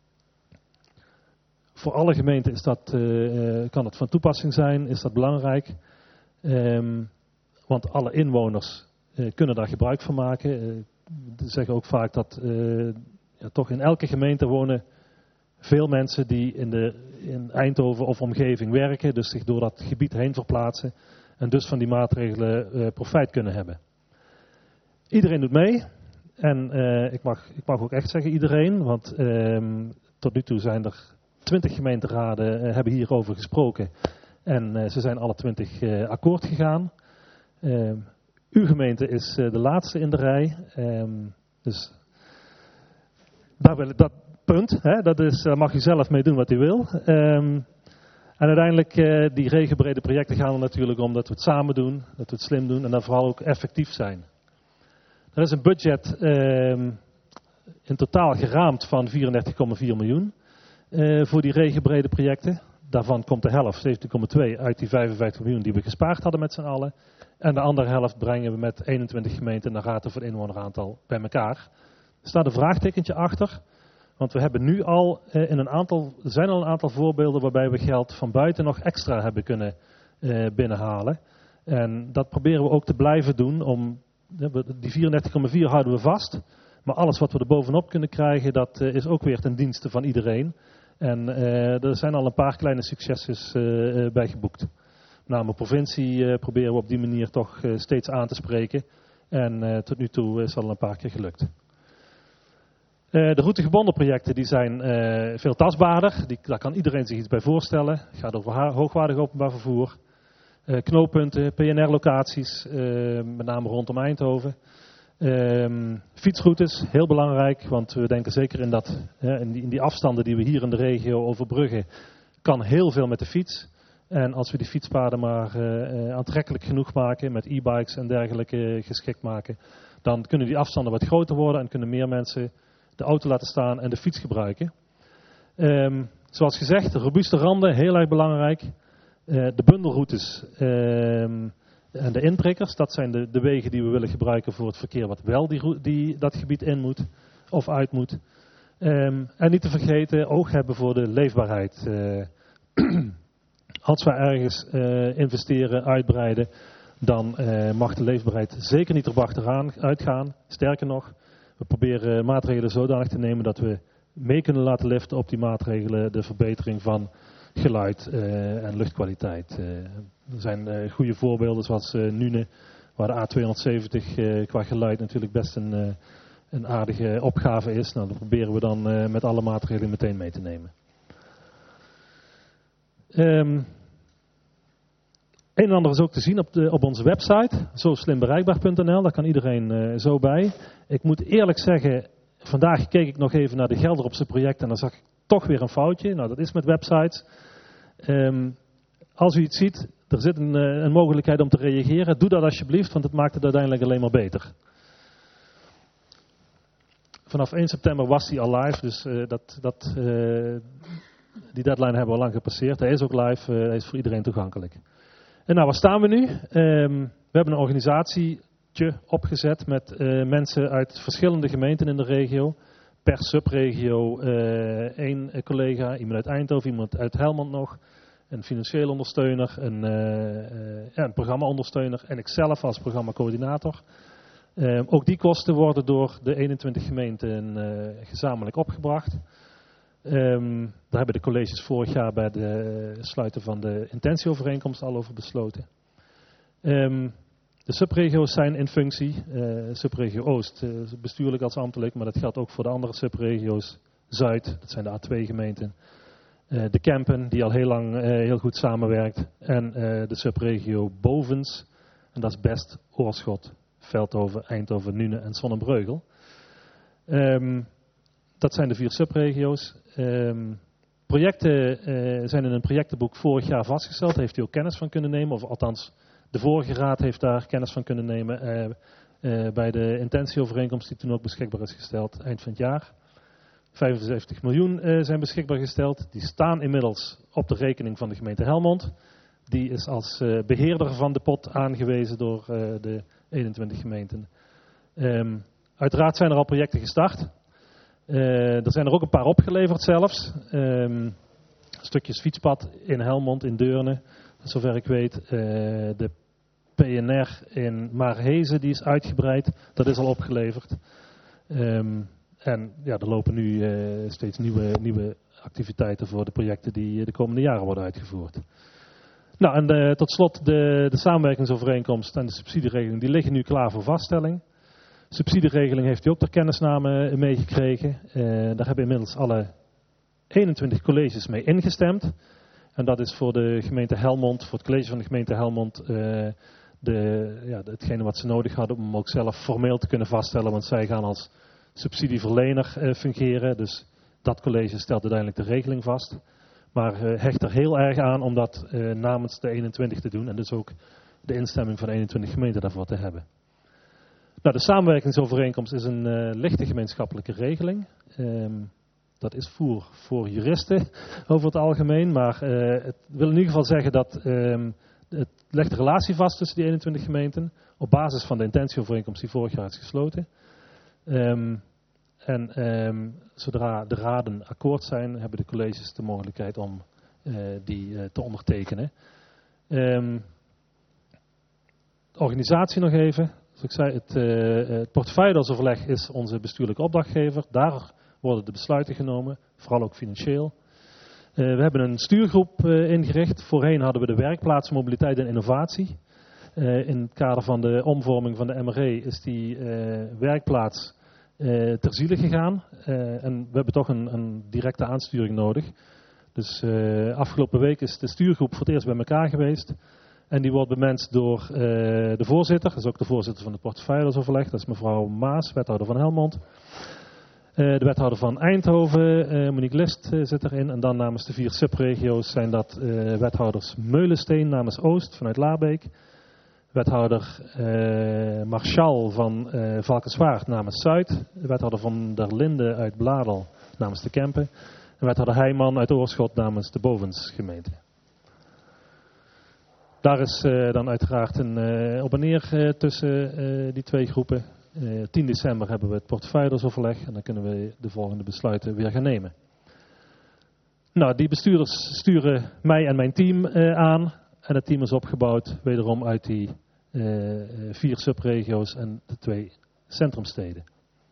voor alle gemeenten is dat, uh, kan het van toepassing zijn, is dat belangrijk. Um, want alle inwoners uh, kunnen daar gebruik van maken. Uh, we zeggen ook vaak dat uh, ja, toch in elke gemeente wonen veel mensen die in, de, in Eindhoven of omgeving werken. Dus zich door dat gebied heen verplaatsen. En dus van die maatregelen uh, profijt kunnen hebben. Iedereen doet mee. En uh, ik, mag, ik mag ook echt zeggen iedereen. Want um, tot nu toe zijn er twintig gemeenteraden uh, hebben hierover gesproken. En uh, ze zijn alle twintig uh, akkoord gegaan. Uh, uw gemeente is uh, de laatste in de rij. Um, dus daar wil ik, dat punt, hè, dat is, daar mag u zelf mee doen wat u wil. Um, en uiteindelijk, uh, die regiobrede projecten gaan er natuurlijk om dat we het samen doen. Dat we het slim doen en dan vooral ook effectief zijn. Er is een budget um, in totaal geraamd van vierendertig komma vier miljoen uh, voor die regiobrede projecten. Daarvan komt de helft, zeventien komma twee, uit die vijfenvijftig miljoen die we gespaard hadden met z'n allen. En de andere helft brengen we met eenentwintig gemeenten naar rate voor inwoneraantal bij elkaar. Er staat een vraagtekentje achter, want we hebben nu al uh, in een aantal, er zijn al een aantal voorbeelden waarbij we geld van buiten nog extra hebben kunnen uh, binnenhalen. En dat proberen we ook te blijven doen om. Die vierendertig komma vier houden we vast, maar alles wat we er bovenop kunnen krijgen, dat uh, is ook weer ten dienste van iedereen. En uh, er zijn al een paar kleine successen uh, uh, bij geboekt. Met name de provincie uh, proberen we op die manier toch uh, steeds aan te spreken. En uh, tot nu toe is dat al een paar keer gelukt. Uh, de routegebonden projecten die zijn uh, veel tastbaarder. Die, daar kan iedereen zich iets bij voorstellen. Het gaat over hoogwaardig openbaar vervoer. Uh, knooppunten, P N R-locaties, uh, met name rondom Eindhoven. Um, fietsroutes, heel belangrijk, want we denken zeker in, dat, uh, in, die, in die afstanden die we hier in de regio overbruggen, kan heel veel met de fiets. En als we die fietspaden maar uh, uh, aantrekkelijk genoeg maken, met e-bikes en dergelijke uh, geschikt maken, dan kunnen die afstanden wat groter worden en kunnen meer mensen de auto laten staan en de fiets gebruiken. Um, zoals gezegd, de robuuste randen, heel erg belangrijk. Uh, de bundelroutes uh, en de inprikkers, dat zijn de, de wegen die we willen gebruiken voor het verkeer wat wel die, die, dat gebied in moet of uit moet. Um, en niet te vergeten, oog hebben voor de leefbaarheid. Uh, als we ergens uh, investeren, uitbreiden, dan uh, mag de leefbaarheid zeker niet erop achteraan uitgaan. Sterker nog, we proberen maatregelen zodanig te nemen dat we mee kunnen laten liften op die maatregelen de verbetering van geluid uh, en luchtkwaliteit. Uh, er zijn uh, goede voorbeelden zoals uh, Nune, waar de A tweehonderdzeventig uh, qua geluid natuurlijk best een, uh, een aardige opgave is. Nou, dat proberen we dan uh, met alle maatregelen meteen mee te nemen. Um, een en ander is ook te zien op, de, op onze website, zo slim bereikbaar punt n l, daar kan iedereen uh, zo bij. Ik moet eerlijk zeggen, vandaag keek ik nog even naar de Gelderopse project en dan zag ik toch weer een foutje. Nou, dat is met websites. Um, als u iets ziet, er zit een, een mogelijkheid om te reageren. Doe dat alsjeblieft, want het maakt het uiteindelijk alleen maar beter. Vanaf één september was die al live, dus uh, dat, dat, uh, die deadline hebben we al lang gepasseerd. Hij is ook live, uh, hij is voor iedereen toegankelijk. En nou, waar staan we nu? Um, we hebben een organisatietje opgezet met uh, mensen uit verschillende gemeenten in de regio. Per subregio uh, één collega, iemand uit Eindhoven, iemand uit Helmond nog. Een financieel ondersteuner, een, uh, uh, ja, een programma-ondersteuner en ikzelf als programmacoördinator. Uh, ook die kosten worden door de eenentwintig gemeenten uh, gezamenlijk opgebracht. Um, daar hebben de colleges vorig jaar bij de sluiten van de intentieovereenkomst al over besloten. Um, de subregio's zijn in functie. Uh, subregio Oost, uh, bestuurlijk als ambtelijk, maar dat geldt ook voor de andere subregio's. Zuid, dat zijn de A twee gemeenten. Uh, de Kempen, die al heel lang uh, heel goed samenwerkt. En uh, de subregio Bovens, en dat is Best, Oorschot, Veldhoven, Eindhoven, Nune en Zonnebreugel. Um, dat zijn de vier subregio's. Um, projecten uh, zijn in een projectenboek vorig jaar vastgesteld. Daar heeft u ook kennis van kunnen nemen. Of althans, de vorige raad heeft daar kennis van kunnen nemen. Uh, uh, bij de intentieovereenkomst die toen ook beschikbaar is gesteld eind van het jaar. vijfenzeventig miljoen uh, zijn beschikbaar gesteld. Die staan inmiddels op de rekening van de gemeente Helmond. Die is als uh, beheerder van de pot aangewezen door uh, de eenentwintig gemeenten. Um, uiteraard zijn er al projecten gestart. Uh, er zijn er ook een paar opgeleverd zelfs. Um, stukjes fietspad in Helmond, in Deurne, zover ik weet. Uh, de P N R in Maarhezen, die is uitgebreid. Dat is al opgeleverd. Um, en ja, er lopen nu uh, steeds nieuwe, nieuwe activiteiten voor de projecten die de komende jaren worden uitgevoerd. Nou, en de, tot slot de, de samenwerkingsovereenkomst en de subsidieregeling, die liggen nu klaar voor vaststelling. De subsidieregeling heeft u ook ter kennisname meegekregen. Uh, daar hebben inmiddels alle eenentwintig colleges mee ingestemd. En dat is voor de gemeente Helmond, voor het college van de gemeente Helmond, uh, de, ja, hetgene wat ze nodig hadden om hem ook zelf formeel te kunnen vaststellen. Want zij gaan als subsidieverlener uh, fungeren. Dus dat college stelt uiteindelijk de regeling vast. Maar uh, hecht er heel erg aan om dat uh, namens de eenentwintig te doen. En dus ook de instemming van de eenentwintig gemeenten daarvoor te hebben. Nou, de samenwerkingsovereenkomst is een uh, lichte gemeenschappelijke regeling. Um, dat is voor, voor juristen over het algemeen. Maar uh, het wil in ieder geval zeggen dat um, het legt de relatie vast tussen die eenentwintig gemeenten. Op basis van de intentieovereenkomst die vorig jaar is gesloten. Um, en um, zodra de raden akkoord zijn, hebben de colleges de mogelijkheid om uh, die uh, te ondertekenen. Um, de organisatie nog even. Zoals ik zei, het, uh, het portefeuilleoverleg is onze bestuurlijke opdrachtgever. Daar worden de besluiten genomen, vooral ook financieel. Uh, we hebben een stuurgroep uh, ingericht. Voorheen hadden we de werkplaats Mobiliteit en Innovatie. Uh, in het kader van de omvorming van de M R E is die uh, werkplaats uh, ter ziele gegaan. Uh, en we hebben toch een, een directe aansturing nodig. Dus uh, afgelopen week is de stuurgroep voor het eerst bij elkaar geweest. En die wordt bemenst door uh, de voorzitter. Dat is ook de voorzitter van het portefeuilleoverleg. Dat is mevrouw Maas, wethouder van Helmond. Uh, de wethouder van Eindhoven, uh, Monique List, uh, zit erin. En dan namens de vier subregio's zijn dat uh, wethouders Meulensteen namens Oost vanuit Laarbeek. Wethouder uh, Marchal van uh, Valkenswaard namens Zuid. De wethouder van der Linde uit Bladel namens de Kempen. En wethouder Heijman uit Oorschot namens de Bovens gemeente. Daar is uh, dan uiteraard een uh, op en neer uh, tussen uh, die twee groepen. Uh, tien december hebben we het portefeuilleoverleg en dan kunnen we de volgende besluiten weer gaan nemen. Nou, die bestuurders sturen mij en mijn team uh, aan en het team is opgebouwd wederom uit die uh, vier subregio's en de twee centrumsteden.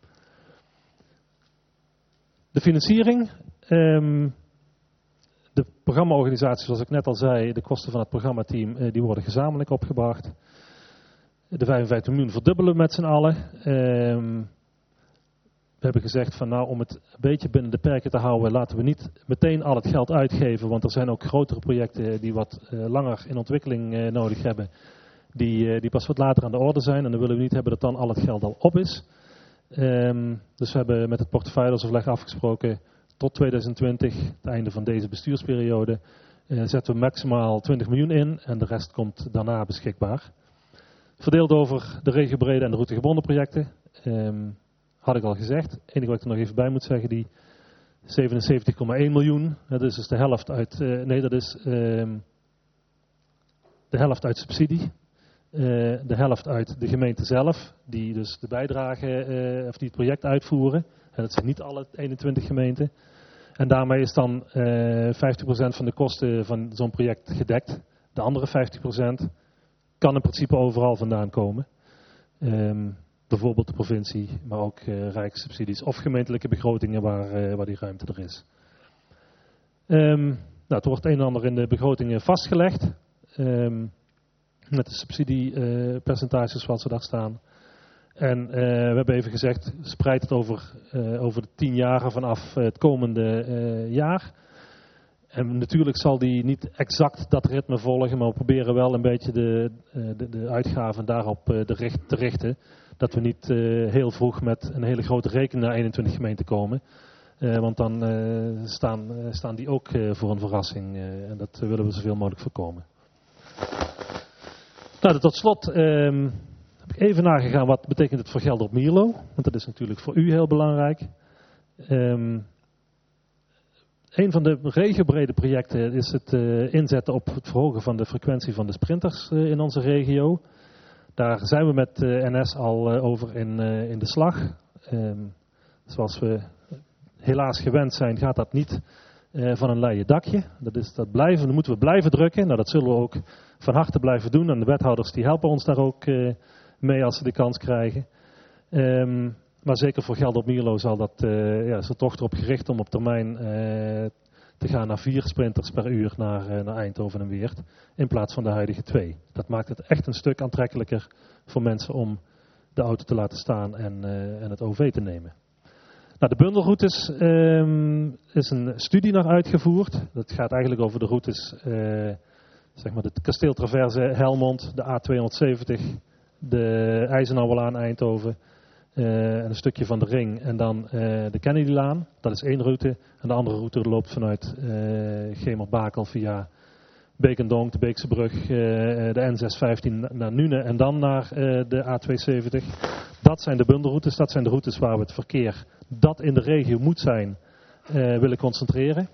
De financiering. Um, de programmaorganisatie, zoals ik net al zei, de kosten van het programmateam, uh, die worden gezamenlijk opgebracht. De vijfenvijftig miljoen verdubbelen we met z'n allen. Um, we hebben gezegd van nou, om het een beetje binnen de perken te houden, laten we niet meteen al het geld uitgeven, want er zijn ook grotere projecten die wat uh, langer in ontwikkeling uh, nodig hebben, die, uh, die pas wat later aan de orde zijn en dan willen we niet hebben dat dan al het geld al op is. Um, dus we hebben met het portefeuilleoverleg afgesproken tot tweeduizend twintig, het einde van deze bestuursperiode, uh, zetten we maximaal twintig miljoen in en de rest komt daarna beschikbaar. Verdeeld over de regiobrede en de routegebonden projecten, um, had ik al gezegd. Het enige wat ik er nog even bij moet zeggen, die zevenenzeventig komma één miljoen, dat is dus de helft uit, uh, nee dat is um, de helft uit subsidie. Uh, de helft uit de gemeente zelf, die dus de bijdrage, uh, of die het project uitvoeren. En dat zijn niet alle eenentwintig gemeenten. En daarmee is dan uh, vijftig procent van de kosten van zo'n project gedekt. De andere vijftig procent kan in principe overal vandaan komen. Um, bijvoorbeeld de provincie, maar ook uh, rijkssubsidies of gemeentelijke begrotingen waar, uh, waar die ruimte er is. Um, nou, het wordt een en ander in de begrotingen vastgelegd. Um, Met de subsidiepercentages uh, zoals ze daar staan. En uh, we hebben even gezegd, spreid het over, uh, over de tien jaren vanaf uh, het komende uh, jaar. En natuurlijk zal die niet exact dat ritme volgen, maar we proberen wel een beetje de, uh, de, de uitgaven daarop uh, de richt, te richten. Dat we niet uh, heel vroeg met een hele grote rekening naar eenentwintig gemeenten komen. Uh, want dan uh, staan, uh, staan die ook uh, voor een verrassing. Uh, en dat uh, willen we zoveel mogelijk voorkomen. Nou, tot slot um, heb ik even nagegaan wat betekent het voor Gelderop Mierlo. Want dat is natuurlijk voor u heel belangrijk. Um, een van de regiobrede projecten is het uh, inzetten op het verhogen van de frequentie van de sprinters uh, in onze regio. Daar zijn we met uh, N S al uh, over in, uh, in de slag. Um, zoals we helaas gewend zijn, gaat dat niet uh, van een leien dakje. Dat, is, dat, blijven, dat moeten we blijven drukken. Nou, dat zullen we ook van harte blijven doen. En de wethouders die helpen ons daar ook uh, mee als ze de kans krijgen. Um, maar zeker voor Gelderop Mierlo zal dat, uh, ja, is er toch erop gericht om op termijn uh, te gaan naar vier sprinters per uur naar, uh, naar Eindhoven en Weert. In plaats van de huidige twee. Dat maakt het echt een stuk aantrekkelijker voor mensen om de auto te laten staan en, uh, en het O V te nemen. Nou, de bundelroutes um, is een studie naar uitgevoerd. Dat gaat eigenlijk over de routes, uh, zeg maar de Kasteeltraverse Helmond, de A tweehonderdzeventig, de Eisenhowerlaan Eindhoven, uh, en een stukje van de Ring en dan uh, de Kennedylaan. Dat is één route. En de andere route loopt vanuit uh, Gemer-Bakel via Beek-en-Donk, de Beekse Brug, uh, de N zeshonderdvijftien naar Nune en dan naar uh, de A tweehonderdzeventig. Dat zijn de bundelroutes, dat zijn de routes waar we het verkeer dat in de regio moet zijn, uh, willen concentreren.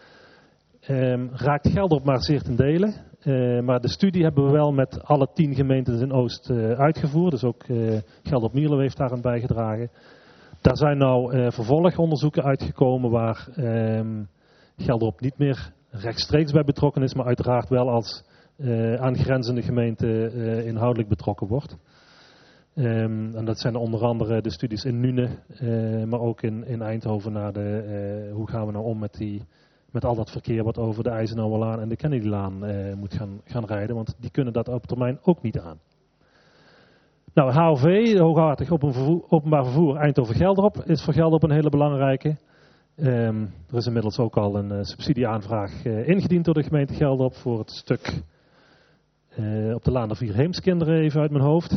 Um, raakt Gelderop maar zeer ten dele. Uh, maar de studie hebben we wel met alle tien gemeentes in Oost uh, uitgevoerd. Dus ook uh, Gelderop Mierlo heeft daar aan bijgedragen. Daar zijn nou uh, vervolgonderzoeken uitgekomen waar um, Gelderop niet meer rechtstreeks bij betrokken is, maar uiteraard wel als uh, aangrenzende gemeente uh, inhoudelijk betrokken wordt. Um, en dat zijn onder andere de studies in Nune, uh, maar ook in, in Eindhoven naar de, uh, hoe gaan we nou om met, die, met al dat verkeer wat over de Eisenhowerlaan en de Kennedylaan uh, moet gaan, gaan rijden, want die kunnen dat op termijn ook niet aan. Nou, H O V, hoogwaardig openbaar vervoer Eindhoven-Gelderop, is voor Gelderop een hele belangrijke. Um, er is inmiddels ook al een uh, subsidieaanvraag uh, ingediend door de gemeente Gelderop voor het stuk uh, op de Laan der Vier Heemskinderen, even uit mijn hoofd.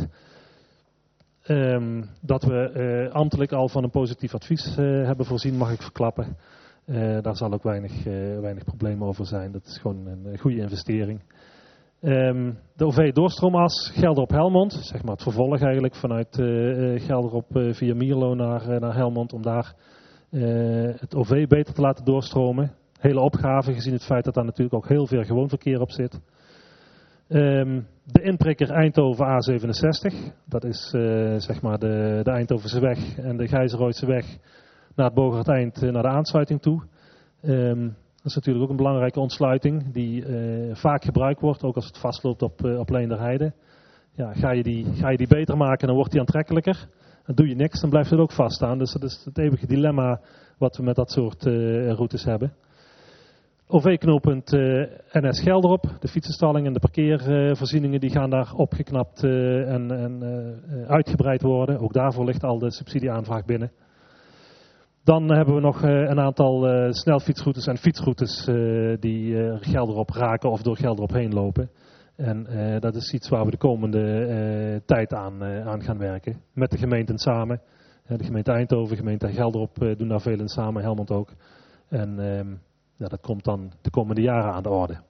Um, dat we uh, ambtelijk al van een positief advies uh, hebben voorzien, mag ik verklappen. Uh, daar zal ook weinig, uh, weinig problemen over zijn. Dat is gewoon een uh, goede investering. Um, de O V-doorstroomas Gelderop-Helmond, zeg maar het vervolg eigenlijk vanuit uh, Gelderop uh, via Mierlo naar, uh, naar Helmond, om daar uh, het O V beter te laten doorstromen. Hele opgave, gezien het feit dat daar natuurlijk ook heel veel gewoon verkeer op zit. Um, de inprikker Eindhoven A zevenenzestig, dat is uh, zeg maar de, de Eindhovense weg en de Gijzerooidse weg naar het Bogaert-Eind, uh, naar de aansluiting toe. Um, dat is natuurlijk ook een belangrijke ontsluiting die uh, vaak gebruikt wordt, ook als het vastloopt op, uh, op Leenderheide. Ja, ga je die, ga je die beter maken, dan wordt die aantrekkelijker. En doe je niks, dan blijft het ook vaststaan. Dus dat is het eeuwige dilemma wat we met dat soort uh, routes hebben. O V-knooppunt uh, N S Gelderop, de fietsenstalling en de parkeervoorzieningen uh, die gaan daar opgeknapt uh, en, en uh, uitgebreid worden. Ook daarvoor ligt al de subsidieaanvraag binnen. Dan hebben we nog uh, een aantal uh, snelfietsroutes en fietsroutes uh, die uh, Gelderop raken of door Gelderop heen lopen. En uh, dat is iets waar we de komende uh, tijd aan, uh, aan gaan werken. Met de gemeenten samen. Uh, de gemeente Eindhoven, de gemeente Gelderop uh, doen daar veel in samen, Helmond ook. En um, ja, dat komt dan de komende jaren aan de orde.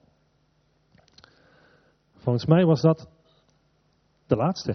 Volgens mij was dat de laatste.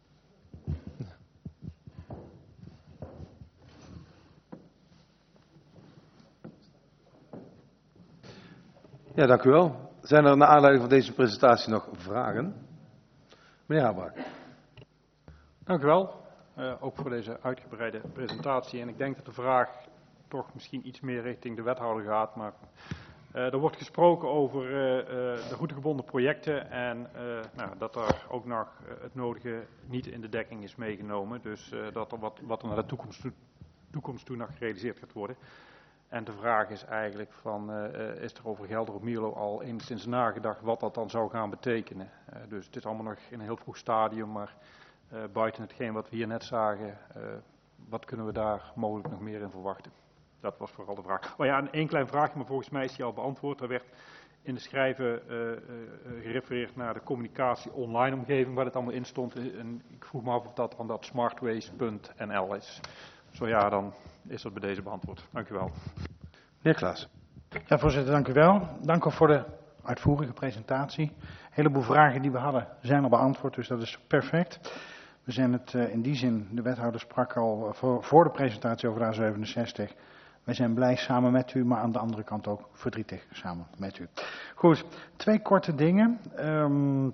Ja, dank u wel. Zijn er naar aanleiding van deze presentatie nog vragen? Meneer Habraak. Dank u wel, uh, ook voor deze uitgebreide presentatie. En ik denk dat de vraag toch misschien iets meer richting de wethouder gaat. Maar uh, er wordt gesproken over uh, uh, de routegebonden projecten en uh, nou, dat er ook nog uh, het nodige niet in de dekking is meegenomen. Dus uh, dat er wat, wat er naar de toekomst toe, toekomst toe nog gerealiseerd gaat worden. En de vraag is eigenlijk van, uh, is er over Gelderop-Mierlo al enigszins nagedacht wat dat dan zou gaan betekenen. Uh, dus het is allemaal nog in een heel vroeg stadium, maar uh, buiten hetgeen wat we hier net zagen, uh, wat kunnen we daar mogelijk nog meer in verwachten? Dat was vooral de vraag. Oh ja, en één klein vraagje, maar volgens mij is die al beantwoord. Er werd in de schrijven uh, uh, gerefereerd naar de communicatie online omgeving waar het allemaal in stond. En ik vroeg me af of dat dan dat smartways punt N L is. Zo ja, dan is dat bij deze beantwoord. Dank u wel. Meneer Klaas. Ja, voorzitter, dank u wel. Dank ook voor de uitvoerige presentatie. Een heleboel vragen die we hadden zijn al beantwoord, dus dat is perfect. We zijn het uh, in die zin, de wethouder sprak al voor, voor de presentatie over de A zevenenzestig. Wij zijn blij samen met u, maar aan de andere kant ook verdrietig samen met u. Goed, twee korte dingen. Um,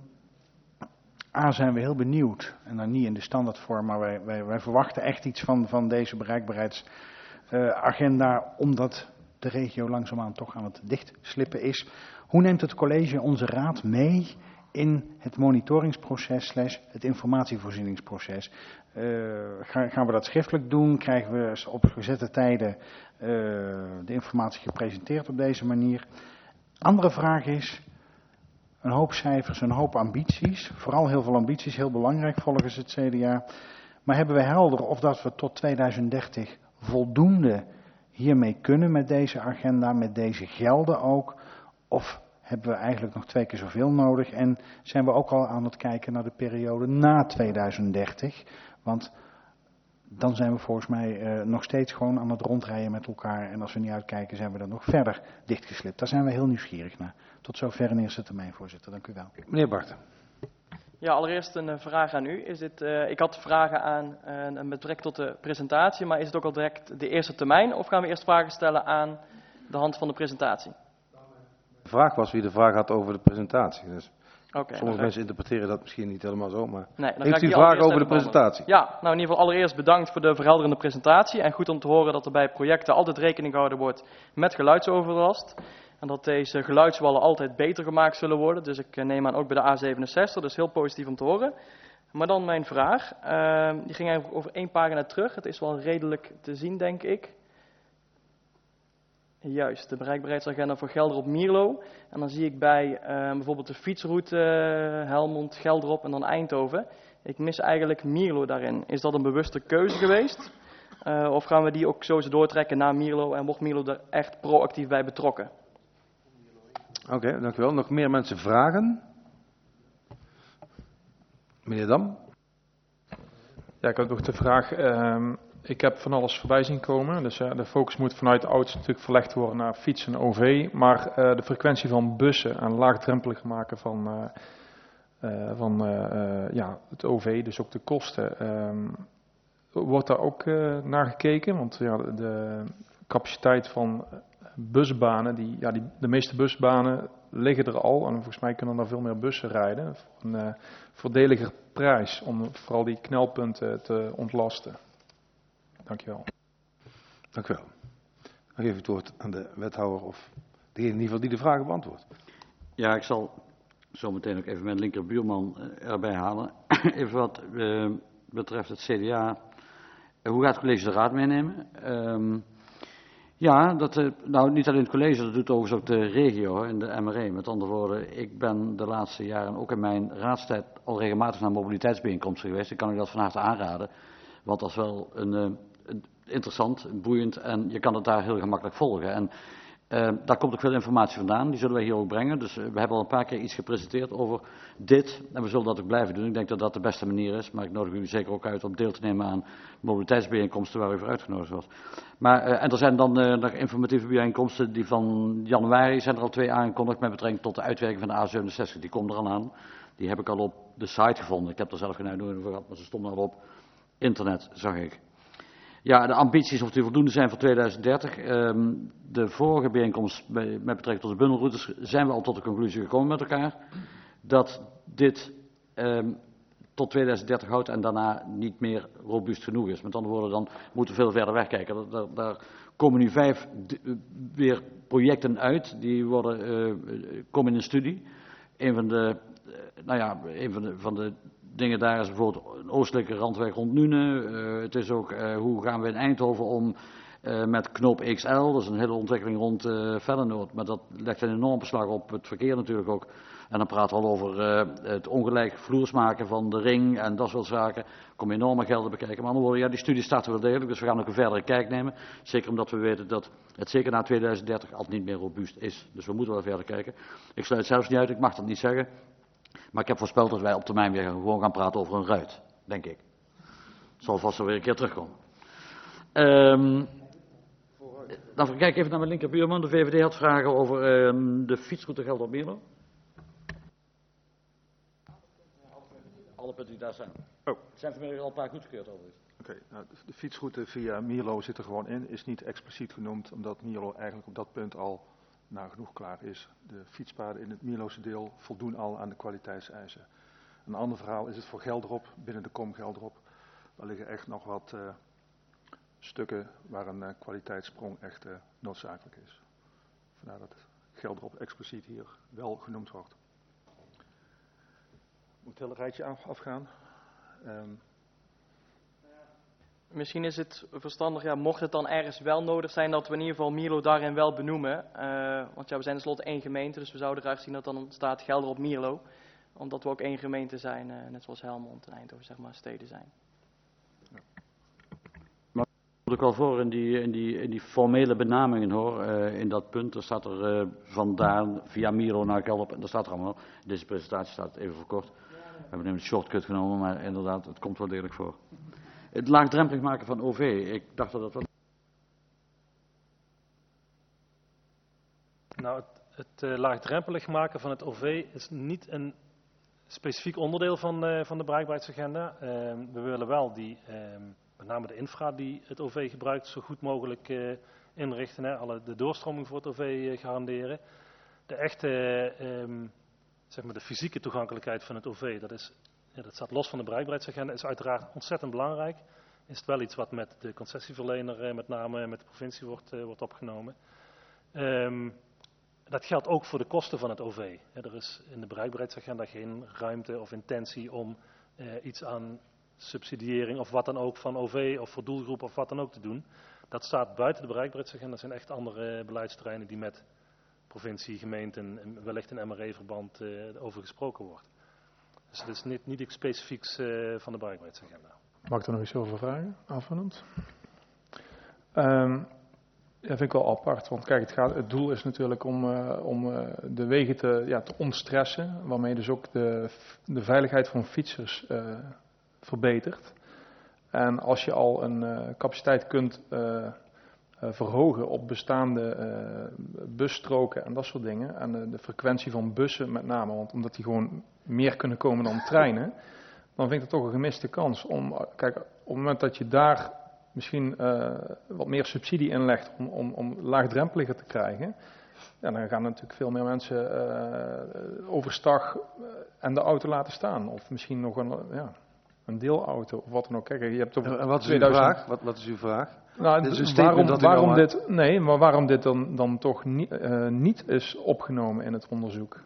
A, zijn we heel benieuwd, en dan niet in de standaardvorm, maar wij, wij, wij verwachten echt iets van, van deze bereikbaarheidsagenda, uh, omdat de regio langzaamaan toch aan het dichtslippen is. Hoe neemt het college onze raad mee in het monitoringsproces slash het informatievoorzieningsproces? Uh, gaan, gaan we dat schriftelijk doen? Krijgen we op gezette tijden uh, de informatie gepresenteerd op deze manier? Andere vraag is, een hoop cijfers, een hoop ambities, vooral heel veel ambities, heel belangrijk volgens het C D A. Maar hebben we helder of dat we tot tweeduizend dertig voldoende hiermee kunnen met deze agenda, met deze gelden ook? Of hebben we eigenlijk nog twee keer zoveel nodig? En zijn we ook al aan het kijken naar de periode na tweeduizend dertig? Want dan zijn we volgens mij uh, nog steeds gewoon aan het rondrijden met elkaar. En als we niet uitkijken, zijn we dan nog verder dichtgeslipt. Daar zijn we heel nieuwsgierig naar. Tot zover in eerste termijn, voorzitter. Dank u wel. Meneer Bart. Ja, allereerst een vraag aan u. Is dit, uh, ik had vragen aan uh, met betrekking tot de presentatie, maar is het ook al direct de eerste termijn? Of gaan we eerst vragen stellen aan de hand van de presentatie? De vraag was wie de vraag had over de presentatie. Dus okay, sommige mensen interpreteren dat misschien niet helemaal zo, maar nee, dan heeft u vragen over de presentatie? Ja, nou in ieder geval allereerst bedankt voor de verhelderende presentatie. En goed om te horen dat er bij projecten altijd rekening gehouden wordt met geluidsoverlast. En dat deze geluidswallen altijd beter gemaakt zullen worden. Dus ik neem aan ook bij de A zevenenzestig, dus heel positief om te horen. Maar dan mijn vraag, uh, die ging eigenlijk over één pagina terug. Het is wel redelijk te zien, denk ik. Juist, de bereikbaarheidsagenda voor Gelderop-Mierlo. En dan zie ik bij uh, bijvoorbeeld de fietsroute uh, Helmond, Gelderop en dan Eindhoven. Ik mis eigenlijk Mierlo daarin. Is dat een bewuste keuze geweest? Uh, of gaan we die ook sowieso doortrekken naar Mierlo en wordt Mierlo er echt proactief bij betrokken? Oké, okay, dank u wel. Nog meer mensen vragen? Meneer Dam? Ja, ik had nog de vraag. Uh, ik heb van alles voorbij zien komen. Dus uh, de focus moet vanuit de auto's natuurlijk verlegd worden naar fietsen en O V. Maar uh, de frequentie van bussen en laagdrempelig maken van, uh, uh, van uh, uh, ja, het O V, dus ook de kosten. Uh, wordt daar ook uh, naar gekeken? Want ja, de capaciteit van busbanen, die, ja, die, de meeste busbanen liggen er al en volgens mij kunnen er veel meer bussen rijden voor een uh, voordeliger prijs om vooral die knelpunten te ontlasten. Dankjewel. Dank u wel. Dan geef ik het woord aan de wethouder of degene in ieder geval die de vragen beantwoordt. Ja, ik zal zo meteen ook even mijn linkerbuurman erbij halen. Even wat uh, betreft het C D A. Uh, hoe gaat het college de raad meenemen? Um, ja, dat, uh, nou niet alleen het college, dat doet overigens ook de regio en de M R E. Met andere woorden, ik ben de laatste jaren ook in mijn raadstijd al regelmatig naar mobiliteitsbijeenkomsten geweest. Ik kan u dat van harte aanraden, want dat is wel een, uh, een interessant, boeiend en je kan het daar heel gemakkelijk volgen. En Uh, daar komt ook veel informatie vandaan, die zullen wij hier ook brengen. Dus uh, we hebben al een paar keer iets gepresenteerd over dit en we zullen dat ook blijven doen. Ik denk dat dat de beste manier is, maar ik nodig u zeker ook uit om deel te nemen aan mobiliteitsbijeenkomsten waar u voor uitgenodigd wordt. Maar, uh, en er zijn dan uh, nog informatieve bijeenkomsten die van januari zijn er al twee aangekondigd met betrekking tot de uitwerking van de A zevenenzestig. Die komen er al aan. Die heb ik al op de site gevonden. Ik heb er zelf geen uitnodiging voor gehad, maar ze stonden al op internet, zag ik. Ja, de ambities of die voldoende zijn voor tweeduizend dertig. Um, de vorige bijeenkomst bij, met betrekking tot de bundelroutes zijn we al tot de conclusie gekomen met elkaar dat dit um, tot tweeduizend dertig houdt en daarna niet meer robuust genoeg is. Met andere woorden, dan moeten we veel verder wegkijken. Daar, daar, daar komen nu vijf weer projecten uit, die worden, uh, komen in een studie. Een van de, uh, nou ja, een van de, van de dingen daar is bijvoorbeeld een oostelijke randweg rond Nune. Uh, het is ook uh, hoe gaan we in Eindhoven om uh, met knoop X L. Dat is een hele ontwikkeling rond uh, Vellenoord. Maar dat legt een enorm beslag op het verkeer natuurlijk ook. En dan praten we al over uh, het ongelijk vloers maken van de ring en dat soort zaken. Er komen enorme gelden bekijken. Maar andere woorden, ja, die studie staat er wel degelijk. Dus we gaan ook een verdere kijk nemen. Zeker omdat we weten dat het zeker na tweeduizend dertig al niet meer robuust is. Dus we moeten wel verder kijken. Ik sluit zelfs niet uit, ik mag dat niet zeggen. Maar ik heb voorspeld dat wij op termijn weer gewoon gaan praten over een ruit, denk ik. Het zal vast wel weer een keer terugkomen. Um, dan kijk ik even naar mijn linkerbuurman. De V V D had vragen over um, de fietsroute Gelderop-Mierlo. Alle punten die daar zijn. Oh. Zijn vanmiddag al een paar goedgekeurd overigens. Oké, okay, nou, de fietsroute via Mierlo zit er gewoon in. Is niet expliciet genoemd, omdat Mierlo eigenlijk op dat punt al nagenoeg klaar is. De fietspaden in het Mierlose deel voldoen al aan de kwaliteitseisen. Een ander verhaal is het voor Gelderop, binnen de kom Gelderop. Daar liggen echt nog wat uh, stukken waar een uh, kwaliteitssprong echt uh, noodzakelijk is. Vandaar dat Gelderop expliciet hier wel genoemd wordt. Moet het hele rijtje af, afgaan. Um, Misschien is het verstandig, ja, mocht het dan ergens wel nodig zijn, dat we in ieder geval Mierlo daarin wel benoemen. Uh, want ja, we zijn tenslotte één gemeente, dus we zouden graag zien dat dan staat Gelderop-Mierlo. Omdat we ook één gemeente zijn, uh, net zoals Helmond en Eindhoven, zeg maar, steden zijn. Ja. Maar dat komt ook wel voor in die, in die, in die formele benamingen hoor, uh, in dat punt. Er staat er uh, vandaan via Mierlo naar Gelderop, en dat staat er allemaal. In deze presentatie staat het even verkort. We hebben een shortcut genomen, maar inderdaad, het komt wel degelijk voor. Het laagdrempelig maken van O V, ik dacht dat dat wel... Nou, het, het uh, laagdrempelig maken van het O V is niet een specifiek onderdeel van, uh, van de bereikbaarheidsagenda. Uh, we willen wel die, uh, met name de infra die het O V gebruikt, zo goed mogelijk uh, inrichten. Hè, alle, de doorstroming voor het O V uh, garanderen. De echte, uh, um, zeg maar de fysieke toegankelijkheid van het O V, dat is... Ja, dat staat los van de bereikbaarheidsagenda, is uiteraard ontzettend belangrijk. Is het wel iets wat met de concessieverlener, met name met de provincie, wordt, uh, wordt opgenomen. Um, dat geldt ook voor de kosten van het O V. Ja, er is in de bereikbaarheidsagenda geen ruimte of intentie om uh, iets aan subsidiëring of wat dan ook van O V of voor doelgroep of wat dan ook te doen. Dat staat buiten de bereikbaarheidsagenda. Dat zijn echt andere uh, beleidsterreinen die met provincie, gemeenten en wellicht in M R E-verband uh, over gesproken wordt. Dus het is niet, niet iets specifieks uh, van de bereikbaarheidsagenda. Mag ik er nog iets over vragen, aanvullend? Um, ja, vind ik wel apart, want kijk, het, gaat, het doel is natuurlijk om, uh, om uh, de wegen te, ja, te ontstressen, waarmee dus ook de, de veiligheid van fietsers uh, verbetert. En als je al een uh, capaciteit kunt uh, uh, verhogen op bestaande uh, busstroken en dat soort dingen, en uh, de frequentie van bussen met name, want omdat die gewoon meer kunnen komen dan treinen, dan vind ik het toch een gemiste kans om, kijk, op het moment dat je daar misschien uh, wat meer subsidie inlegt om, om, om laagdrempeliger te krijgen, ja, dan gaan natuurlijk veel meer mensen uh, overstag en de auto laten staan. Of misschien nog een, ja, een deelauto of wat dan ook. Kijk, je hebt op en wat is tweeduizend... uw vraag? Wat, wat is uw vraag? Nou, dit is een waarom, statement dat u waarom nou dit, nee, maar waarom dit dan, dan toch niet, uh, niet is opgenomen in het onderzoek?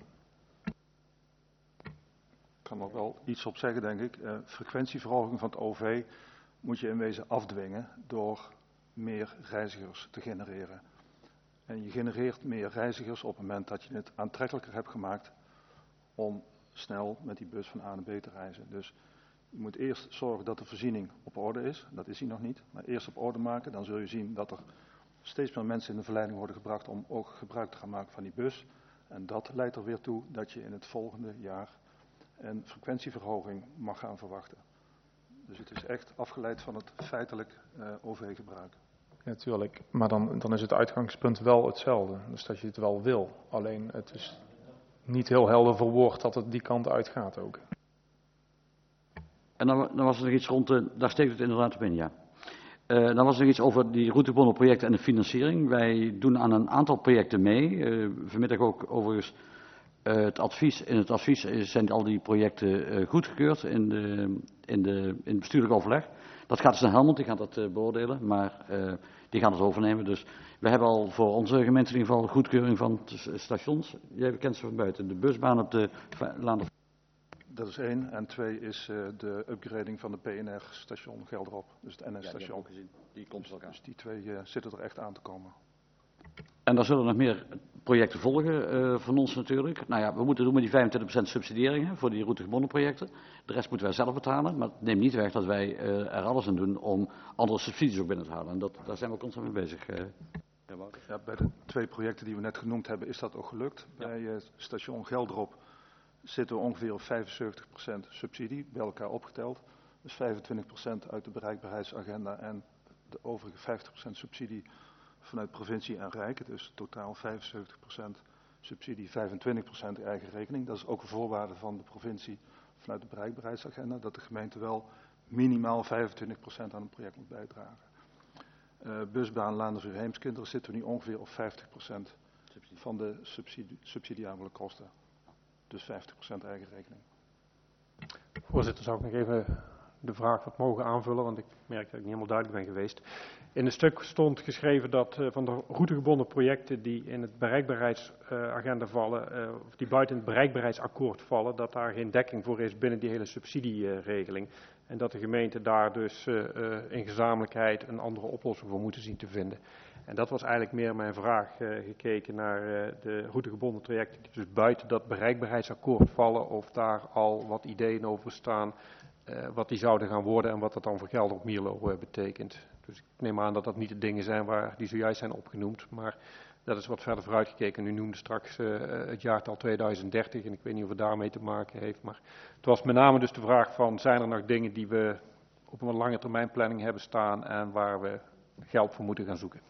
Ik kan er wel iets op zeggen, denk ik. Uh, frequentieverhoging van het O V moet je in wezen afdwingen door meer reizigers te genereren. En je genereert meer reizigers op het moment dat je het aantrekkelijker hebt gemaakt om snel met die bus van A naar B te reizen. Dus je moet eerst zorgen dat de voorziening op orde is. Dat is die nog niet. Maar eerst op orde maken, dan zul je zien dat er steeds meer mensen in de verleiding worden gebracht om ook gebruik te gaan maken van die bus. En dat leidt er weer toe dat je in het volgende jaar een frequentieverhoging mag gaan verwachten. Dus het is echt afgeleid van het feitelijk uh, O V-gebruik. Ja, natuurlijk. Maar dan, dan is het uitgangspunt wel hetzelfde. Dus dat je het wel wil. Alleen het is niet heel helder verwoord dat het die kant uitgaat ook. En dan, dan was er nog iets rond, de, daar steekt het inderdaad op in, ja. Uh, dan was er nog iets over die routebonden projecten en de financiering. Wij doen aan een aantal projecten mee. Uh, vanmiddag ook overigens uh, het advies. In het advies zijn al die projecten uh, goedgekeurd in, de, in, de, in het bestuurlijk overleg. Dat gaat dus naar Helmond, die gaat dat uh, beoordelen, maar uh, die gaan het overnemen. Dus we hebben al voor onze gemeente in ieder geval goedkeuring van de stations. Jij kent ze van buiten. De busbaan op de Laan de... Dat is één. En twee is uh, de upgrading van de P N R-station Gelderop. Dus het N S-station. Ja, die, gezien. Die komt dus, dus die twee uh, zitten er echt aan te komen. En daar zullen nog meer projecten volgen uh, van ons natuurlijk. Nou ja, we moeten doen met die vijfentwintig procent subsidiëring hè, voor die routegebonden projecten. De rest moeten wij zelf betalen, maar het neemt niet weg dat wij uh, er alles aan doen om andere subsidies ook binnen te halen. En dat, daar zijn we constant mee bezig. Uh. Ja, bij de twee projecten die we net genoemd hebben is dat ook gelukt. Ja. Bij uh, station Gelderop zitten we ongeveer op vijfenzeventig procent subsidie, bij elkaar opgeteld. Dus vijfentwintig procent uit de bereikbaarheidsagenda en de overige vijftig procent subsidie vanuit provincie en Rijk. Dus totaal vijfenzeventig procent subsidie, vijfentwintig procent eigen rekening. Dat is ook een voorwaarde van de provincie vanuit de bereikbaarheidsagenda, dat de gemeente wel minimaal vijfentwintig procent aan een project moet bijdragen. Uh, busbaan Laandervuur Heemskinderen zitten we nu ongeveer op vijftig procent van de subsidie, subsidiabele kosten. Dus vijftig procent eigen rekening. Voorzitter, zou ik nog even de vraag wat mogen aanvullen, want ik merk dat ik niet helemaal duidelijk ben geweest. In een stuk stond geschreven dat uh, van de routegebonden projecten die in het bereikbaarheidsagenda uh, vallen, uh, of die buiten het bereikbaarheidsakkoord vallen, dat daar geen dekking voor is binnen die hele subsidieregeling. Uh, en dat de gemeente daar dus uh, uh, in gezamenlijkheid een andere oplossing voor moeten zien te vinden. En dat was eigenlijk meer mijn vraag, uh, gekeken naar uh, de routegebonden trajecten die dus buiten dat bereikbaarheidsakkoord vallen, of daar al wat ideeën over staan, uh, wat die zouden gaan worden en wat dat dan voor Gelderop Mierlo uh, betekent. Dus ik neem aan dat dat niet de dingen zijn waar die zojuist zijn opgenoemd, maar dat is wat verder vooruitgekeken. U noemde straks uh, het jaartal tweeduizend dertig en ik weet niet of het daarmee te maken heeft, maar het was met name dus de vraag van, zijn er nog dingen die we op een lange termijn planning hebben staan en waar we geld voor moeten gaan zoeken?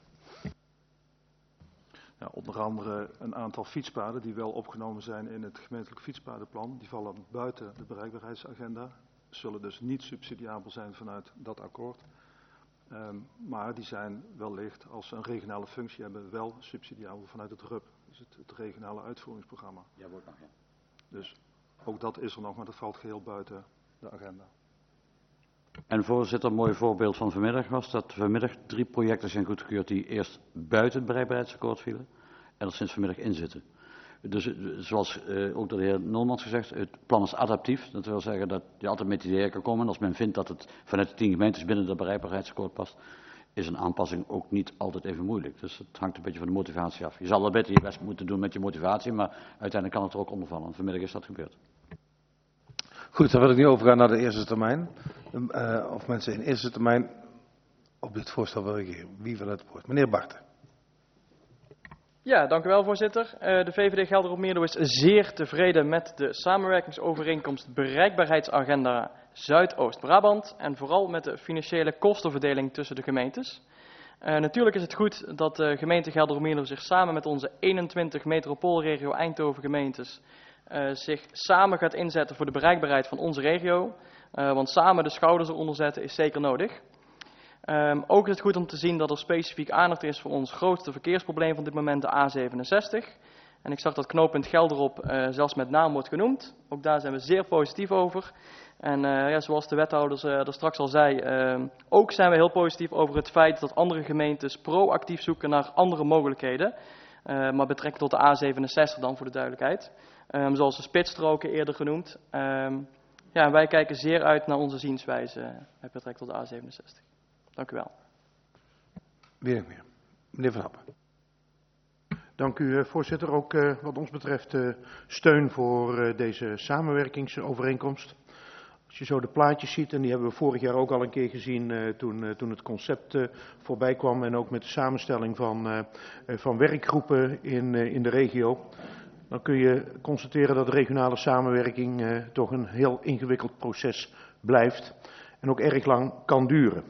Ja, onder andere een aantal fietspaden die wel opgenomen zijn in het gemeentelijk fietspadenplan. Die vallen buiten de bereikbaarheidsagenda. Zullen dus niet subsidiabel zijn vanuit dat akkoord. Um, maar die zijn wellicht, als ze een regionale functie hebben, wel subsidiabel vanuit het R U P. Dus het, het regionale uitvoeringsprogramma. Ja, wordt nog, ja. Dus ook dat is er nog, maar dat valt geheel buiten de agenda. En voorzitter, een mooi voorbeeld van vanmiddag was dat vanmiddag drie projecten zijn goedgekeurd die eerst buiten het bereikbaarheidsakkoord vielen en er sinds vanmiddag in zitten. Dus zoals uh, ook door de heer Nolmans gezegd, het plan is adaptief. Dat wil zeggen dat je altijd met ideeën kan komen. En als men vindt dat het vanuit de tien gemeentes binnen het bereikbaarheidsakkoord past, is een aanpassing ook niet altijd even moeilijk. Dus het hangt een beetje van de motivatie af. Je zal wel beter je best moeten doen met je motivatie, maar uiteindelijk kan het er ook onder vallen. Vanmiddag is dat gebeurd. Goed, dan wil ik nu overgaan naar de eerste termijn. Uh, of mensen in eerste termijn op dit voorstel willen reageren. Wie wil het woord? Meneer Barten. Ja, dank u wel, voorzitter. Uh, de V V D Gelderop Mierlo is zeer tevreden met de samenwerkingsovereenkomst bereikbaarheidsagenda Zuidoost-Brabant en vooral met de financiële kostenverdeling tussen de gemeentes. Uh, natuurlijk is het goed dat de gemeente Gelderop Mierlo zich samen met onze eenentwintig metropoolregio Eindhoven gemeentes uh, zich samen gaat inzetten voor de bereikbaarheid van onze regio. Uh, want samen de schouders eronder zetten is zeker nodig. Um, ook is het goed om te zien dat er specifiek aandacht is voor ons grootste verkeersprobleem van dit moment, de A zevenenzestig. En ik zag dat knooppunt Gelderop uh, zelfs met naam wordt genoemd. Ook daar zijn we zeer positief over. En uh, ja, zoals de wethouders uh, er straks al zei, uh, ook zijn we heel positief over het feit dat andere gemeentes proactief zoeken naar andere mogelijkheden. Uh, maar betrekking tot de A zevenenzestig dan voor de duidelijkheid. Um, zoals de spitsstroken eerder genoemd. Um, ja, wij kijken zeer uit naar onze zienswijze met betrekking tot de A zevenenzestig. Dank u wel. Weer meer. Meneer Van Happen. Dank u, voorzitter. Ook uh, wat ons betreft uh, steun voor uh, deze samenwerkingsovereenkomst. Als je zo de plaatjes ziet, en die hebben we vorig jaar ook al een keer gezien uh, toen, uh, toen het concept uh, voorbij kwam. En ook met de samenstelling van, uh, uh, van werkgroepen in, uh, in de regio. Dan kun je constateren dat de regionale samenwerking uh, toch een heel ingewikkeld proces blijft. En ook erg lang kan duren.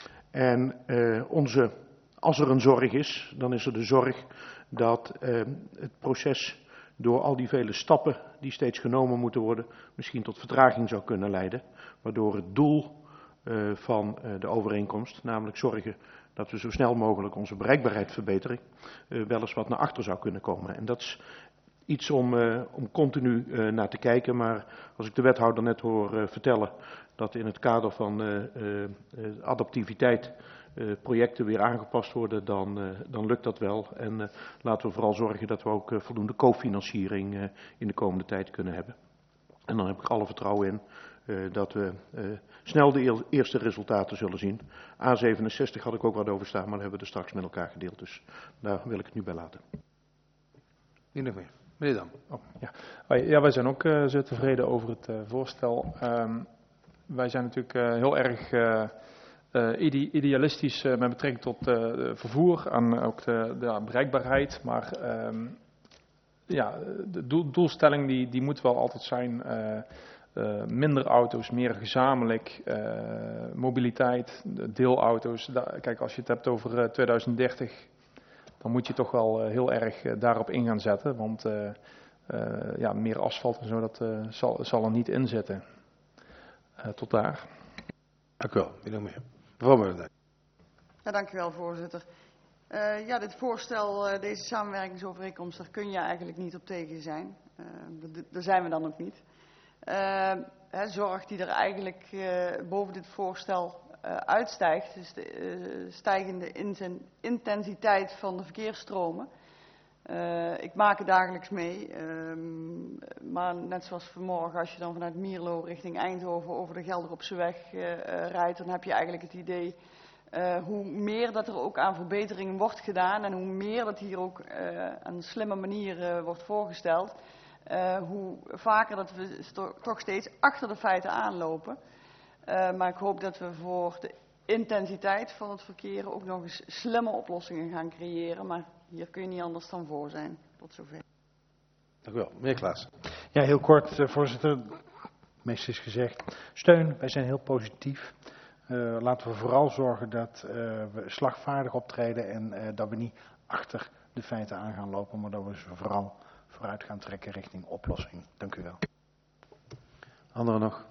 En uh, onze, als er een zorg is, dan is er de zorg dat uh, het proces door al die vele stappen die steeds genomen moeten worden, misschien tot vertraging zou kunnen leiden. Waardoor het doel uh, van uh, de overeenkomst, namelijk zorgen dat we zo snel mogelijk onze bereikbaarheid verbeteren, uh, wel eens wat naar achter zou kunnen komen. En dat is iets om, uh, om continu uh, naar te kijken. Maar als ik de wethouder net hoor uh, vertellen dat in het kader van uh, uh, adaptiviteit uh, projecten weer aangepast worden, dan, uh, dan lukt dat wel. En uh, laten we vooral zorgen dat we ook uh, voldoende cofinanciering uh, in de komende tijd kunnen hebben. En dan heb ik alle vertrouwen in uh, dat we uh, snel de eer, eerste resultaten zullen zien. A zevenenzestig had ik ook wat over staan, maar dat hebben we er straks met elkaar gedeeld. Dus daar wil ik het nu bij laten. Niet nog meer. Meneer Dam. Oh, ja. ja, wij zijn ook uh, zeer tevreden over het uh, voorstel. Um, wij zijn natuurlijk uh, heel erg uh, uh, ide idealistisch uh, met betrekking tot uh, vervoer en ook de, de bereikbaarheid. Maar um, ja, de doel, doelstelling die, die moet wel altijd zijn uh, uh, minder auto's, meer gezamenlijk, uh, mobiliteit, deelauto's. Da kijk, als je het hebt over uh, tweeduizend dertig... dan moet je toch wel uh, heel erg uh, daarop in gaan zetten. Want uh, uh, ja, meer asfalt en zo, dat uh, zal, zal er niet in zitten. Uh, tot daar. Dank u wel. Wie nog meer? Mevrouw Meulendijk. Ja, dank u wel, voorzitter. Uh, ja, dit voorstel, uh, deze samenwerkingsovereenkomst, daar kun je eigenlijk niet op tegen zijn. Uh, daar zijn we dan ook niet. Uh, hè, zorg die er eigenlijk uh, boven dit voorstel Uh, uitstijgt, dus de uh, stijgende intensiteit van de verkeersstromen. Uh, ik maak het dagelijks mee, um, maar net zoals vanmorgen, als je dan vanuit Mierlo richting Eindhoven over de Gelderopseweg uh, uh, rijdt, dan heb je eigenlijk het idee uh, hoe meer dat er ook aan verbeteringen wordt gedaan en hoe meer dat hier ook uh, aan een slimme manier uh, wordt voorgesteld, uh, hoe vaker dat we sto toch steeds achter de feiten aanlopen. Uh, maar ik hoop dat we voor de intensiteit van het verkeer ook nog eens slimme oplossingen gaan creëren. Maar hier kun je niet anders dan voor zijn. Tot zover. Dank u wel. Meneer Klaas. Ja, heel kort, uh, voorzitter. Het meeste is gezegd. Steun, wij zijn heel positief. Uh, laten we vooral zorgen dat uh, we slagvaardig optreden en uh, dat we niet achter de feiten aan gaan lopen, maar dat we ze vooral vooruit gaan trekken richting oplossing. Dank u wel. Anderen nog?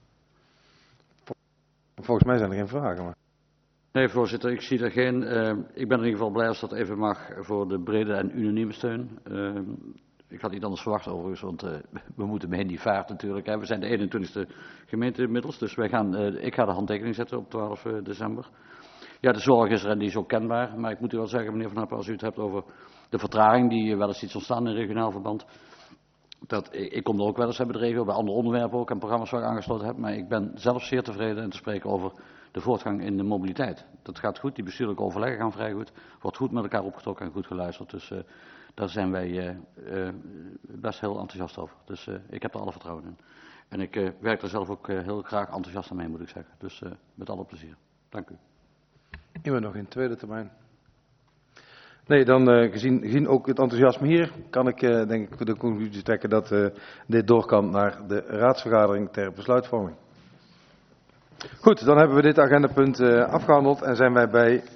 Volgens mij zijn er geen vragen. Maar... Nee, voorzitter, ik zie er geen. Uh, ik ben in ieder geval blij als dat even mag voor de brede en unanieme steun. Uh, ik had niet anders verwacht overigens, want uh, we moeten mee in die vaart natuurlijk. Hè. We zijn de eenentwintigste gemeente inmiddels, dus wij gaan, uh, ik ga de handtekening zetten op twaalf december. Ja, de zorg is er en die is ook kenbaar, maar ik moet u wel zeggen, meneer Van Happen, als u het hebt over de vertraging die wel eens iets ontstaan in regionaal verband. Dat, ik, ik kom er ook wel eens hebben de regio, bij andere onderwerpen ook en programma's waar ik aangesloten heb, maar ik ben zelf zeer tevreden en te spreken over de voortgang in de mobiliteit. Dat gaat goed, die bestuurlijke overleggen gaan vrij goed, wordt goed met elkaar opgetrokken en goed geluisterd, dus uh, daar zijn wij uh, uh, best heel enthousiast over. Dus uh, ik heb er alle vertrouwen in. En ik uh, werk er zelf ook uh, heel graag enthousiast aan mee, moet ik zeggen. Dus uh, met alle plezier. Dank u. Iemand nog in tweede termijn? Nee, dan uh, gezien, gezien ook het enthousiasme hier, kan ik uh, denk ik de conclusie trekken dat uh, dit door kan naar de raadsvergadering ter besluitvorming. Goed, dan hebben we dit agendapunt uh, afgehandeld en zijn wij bij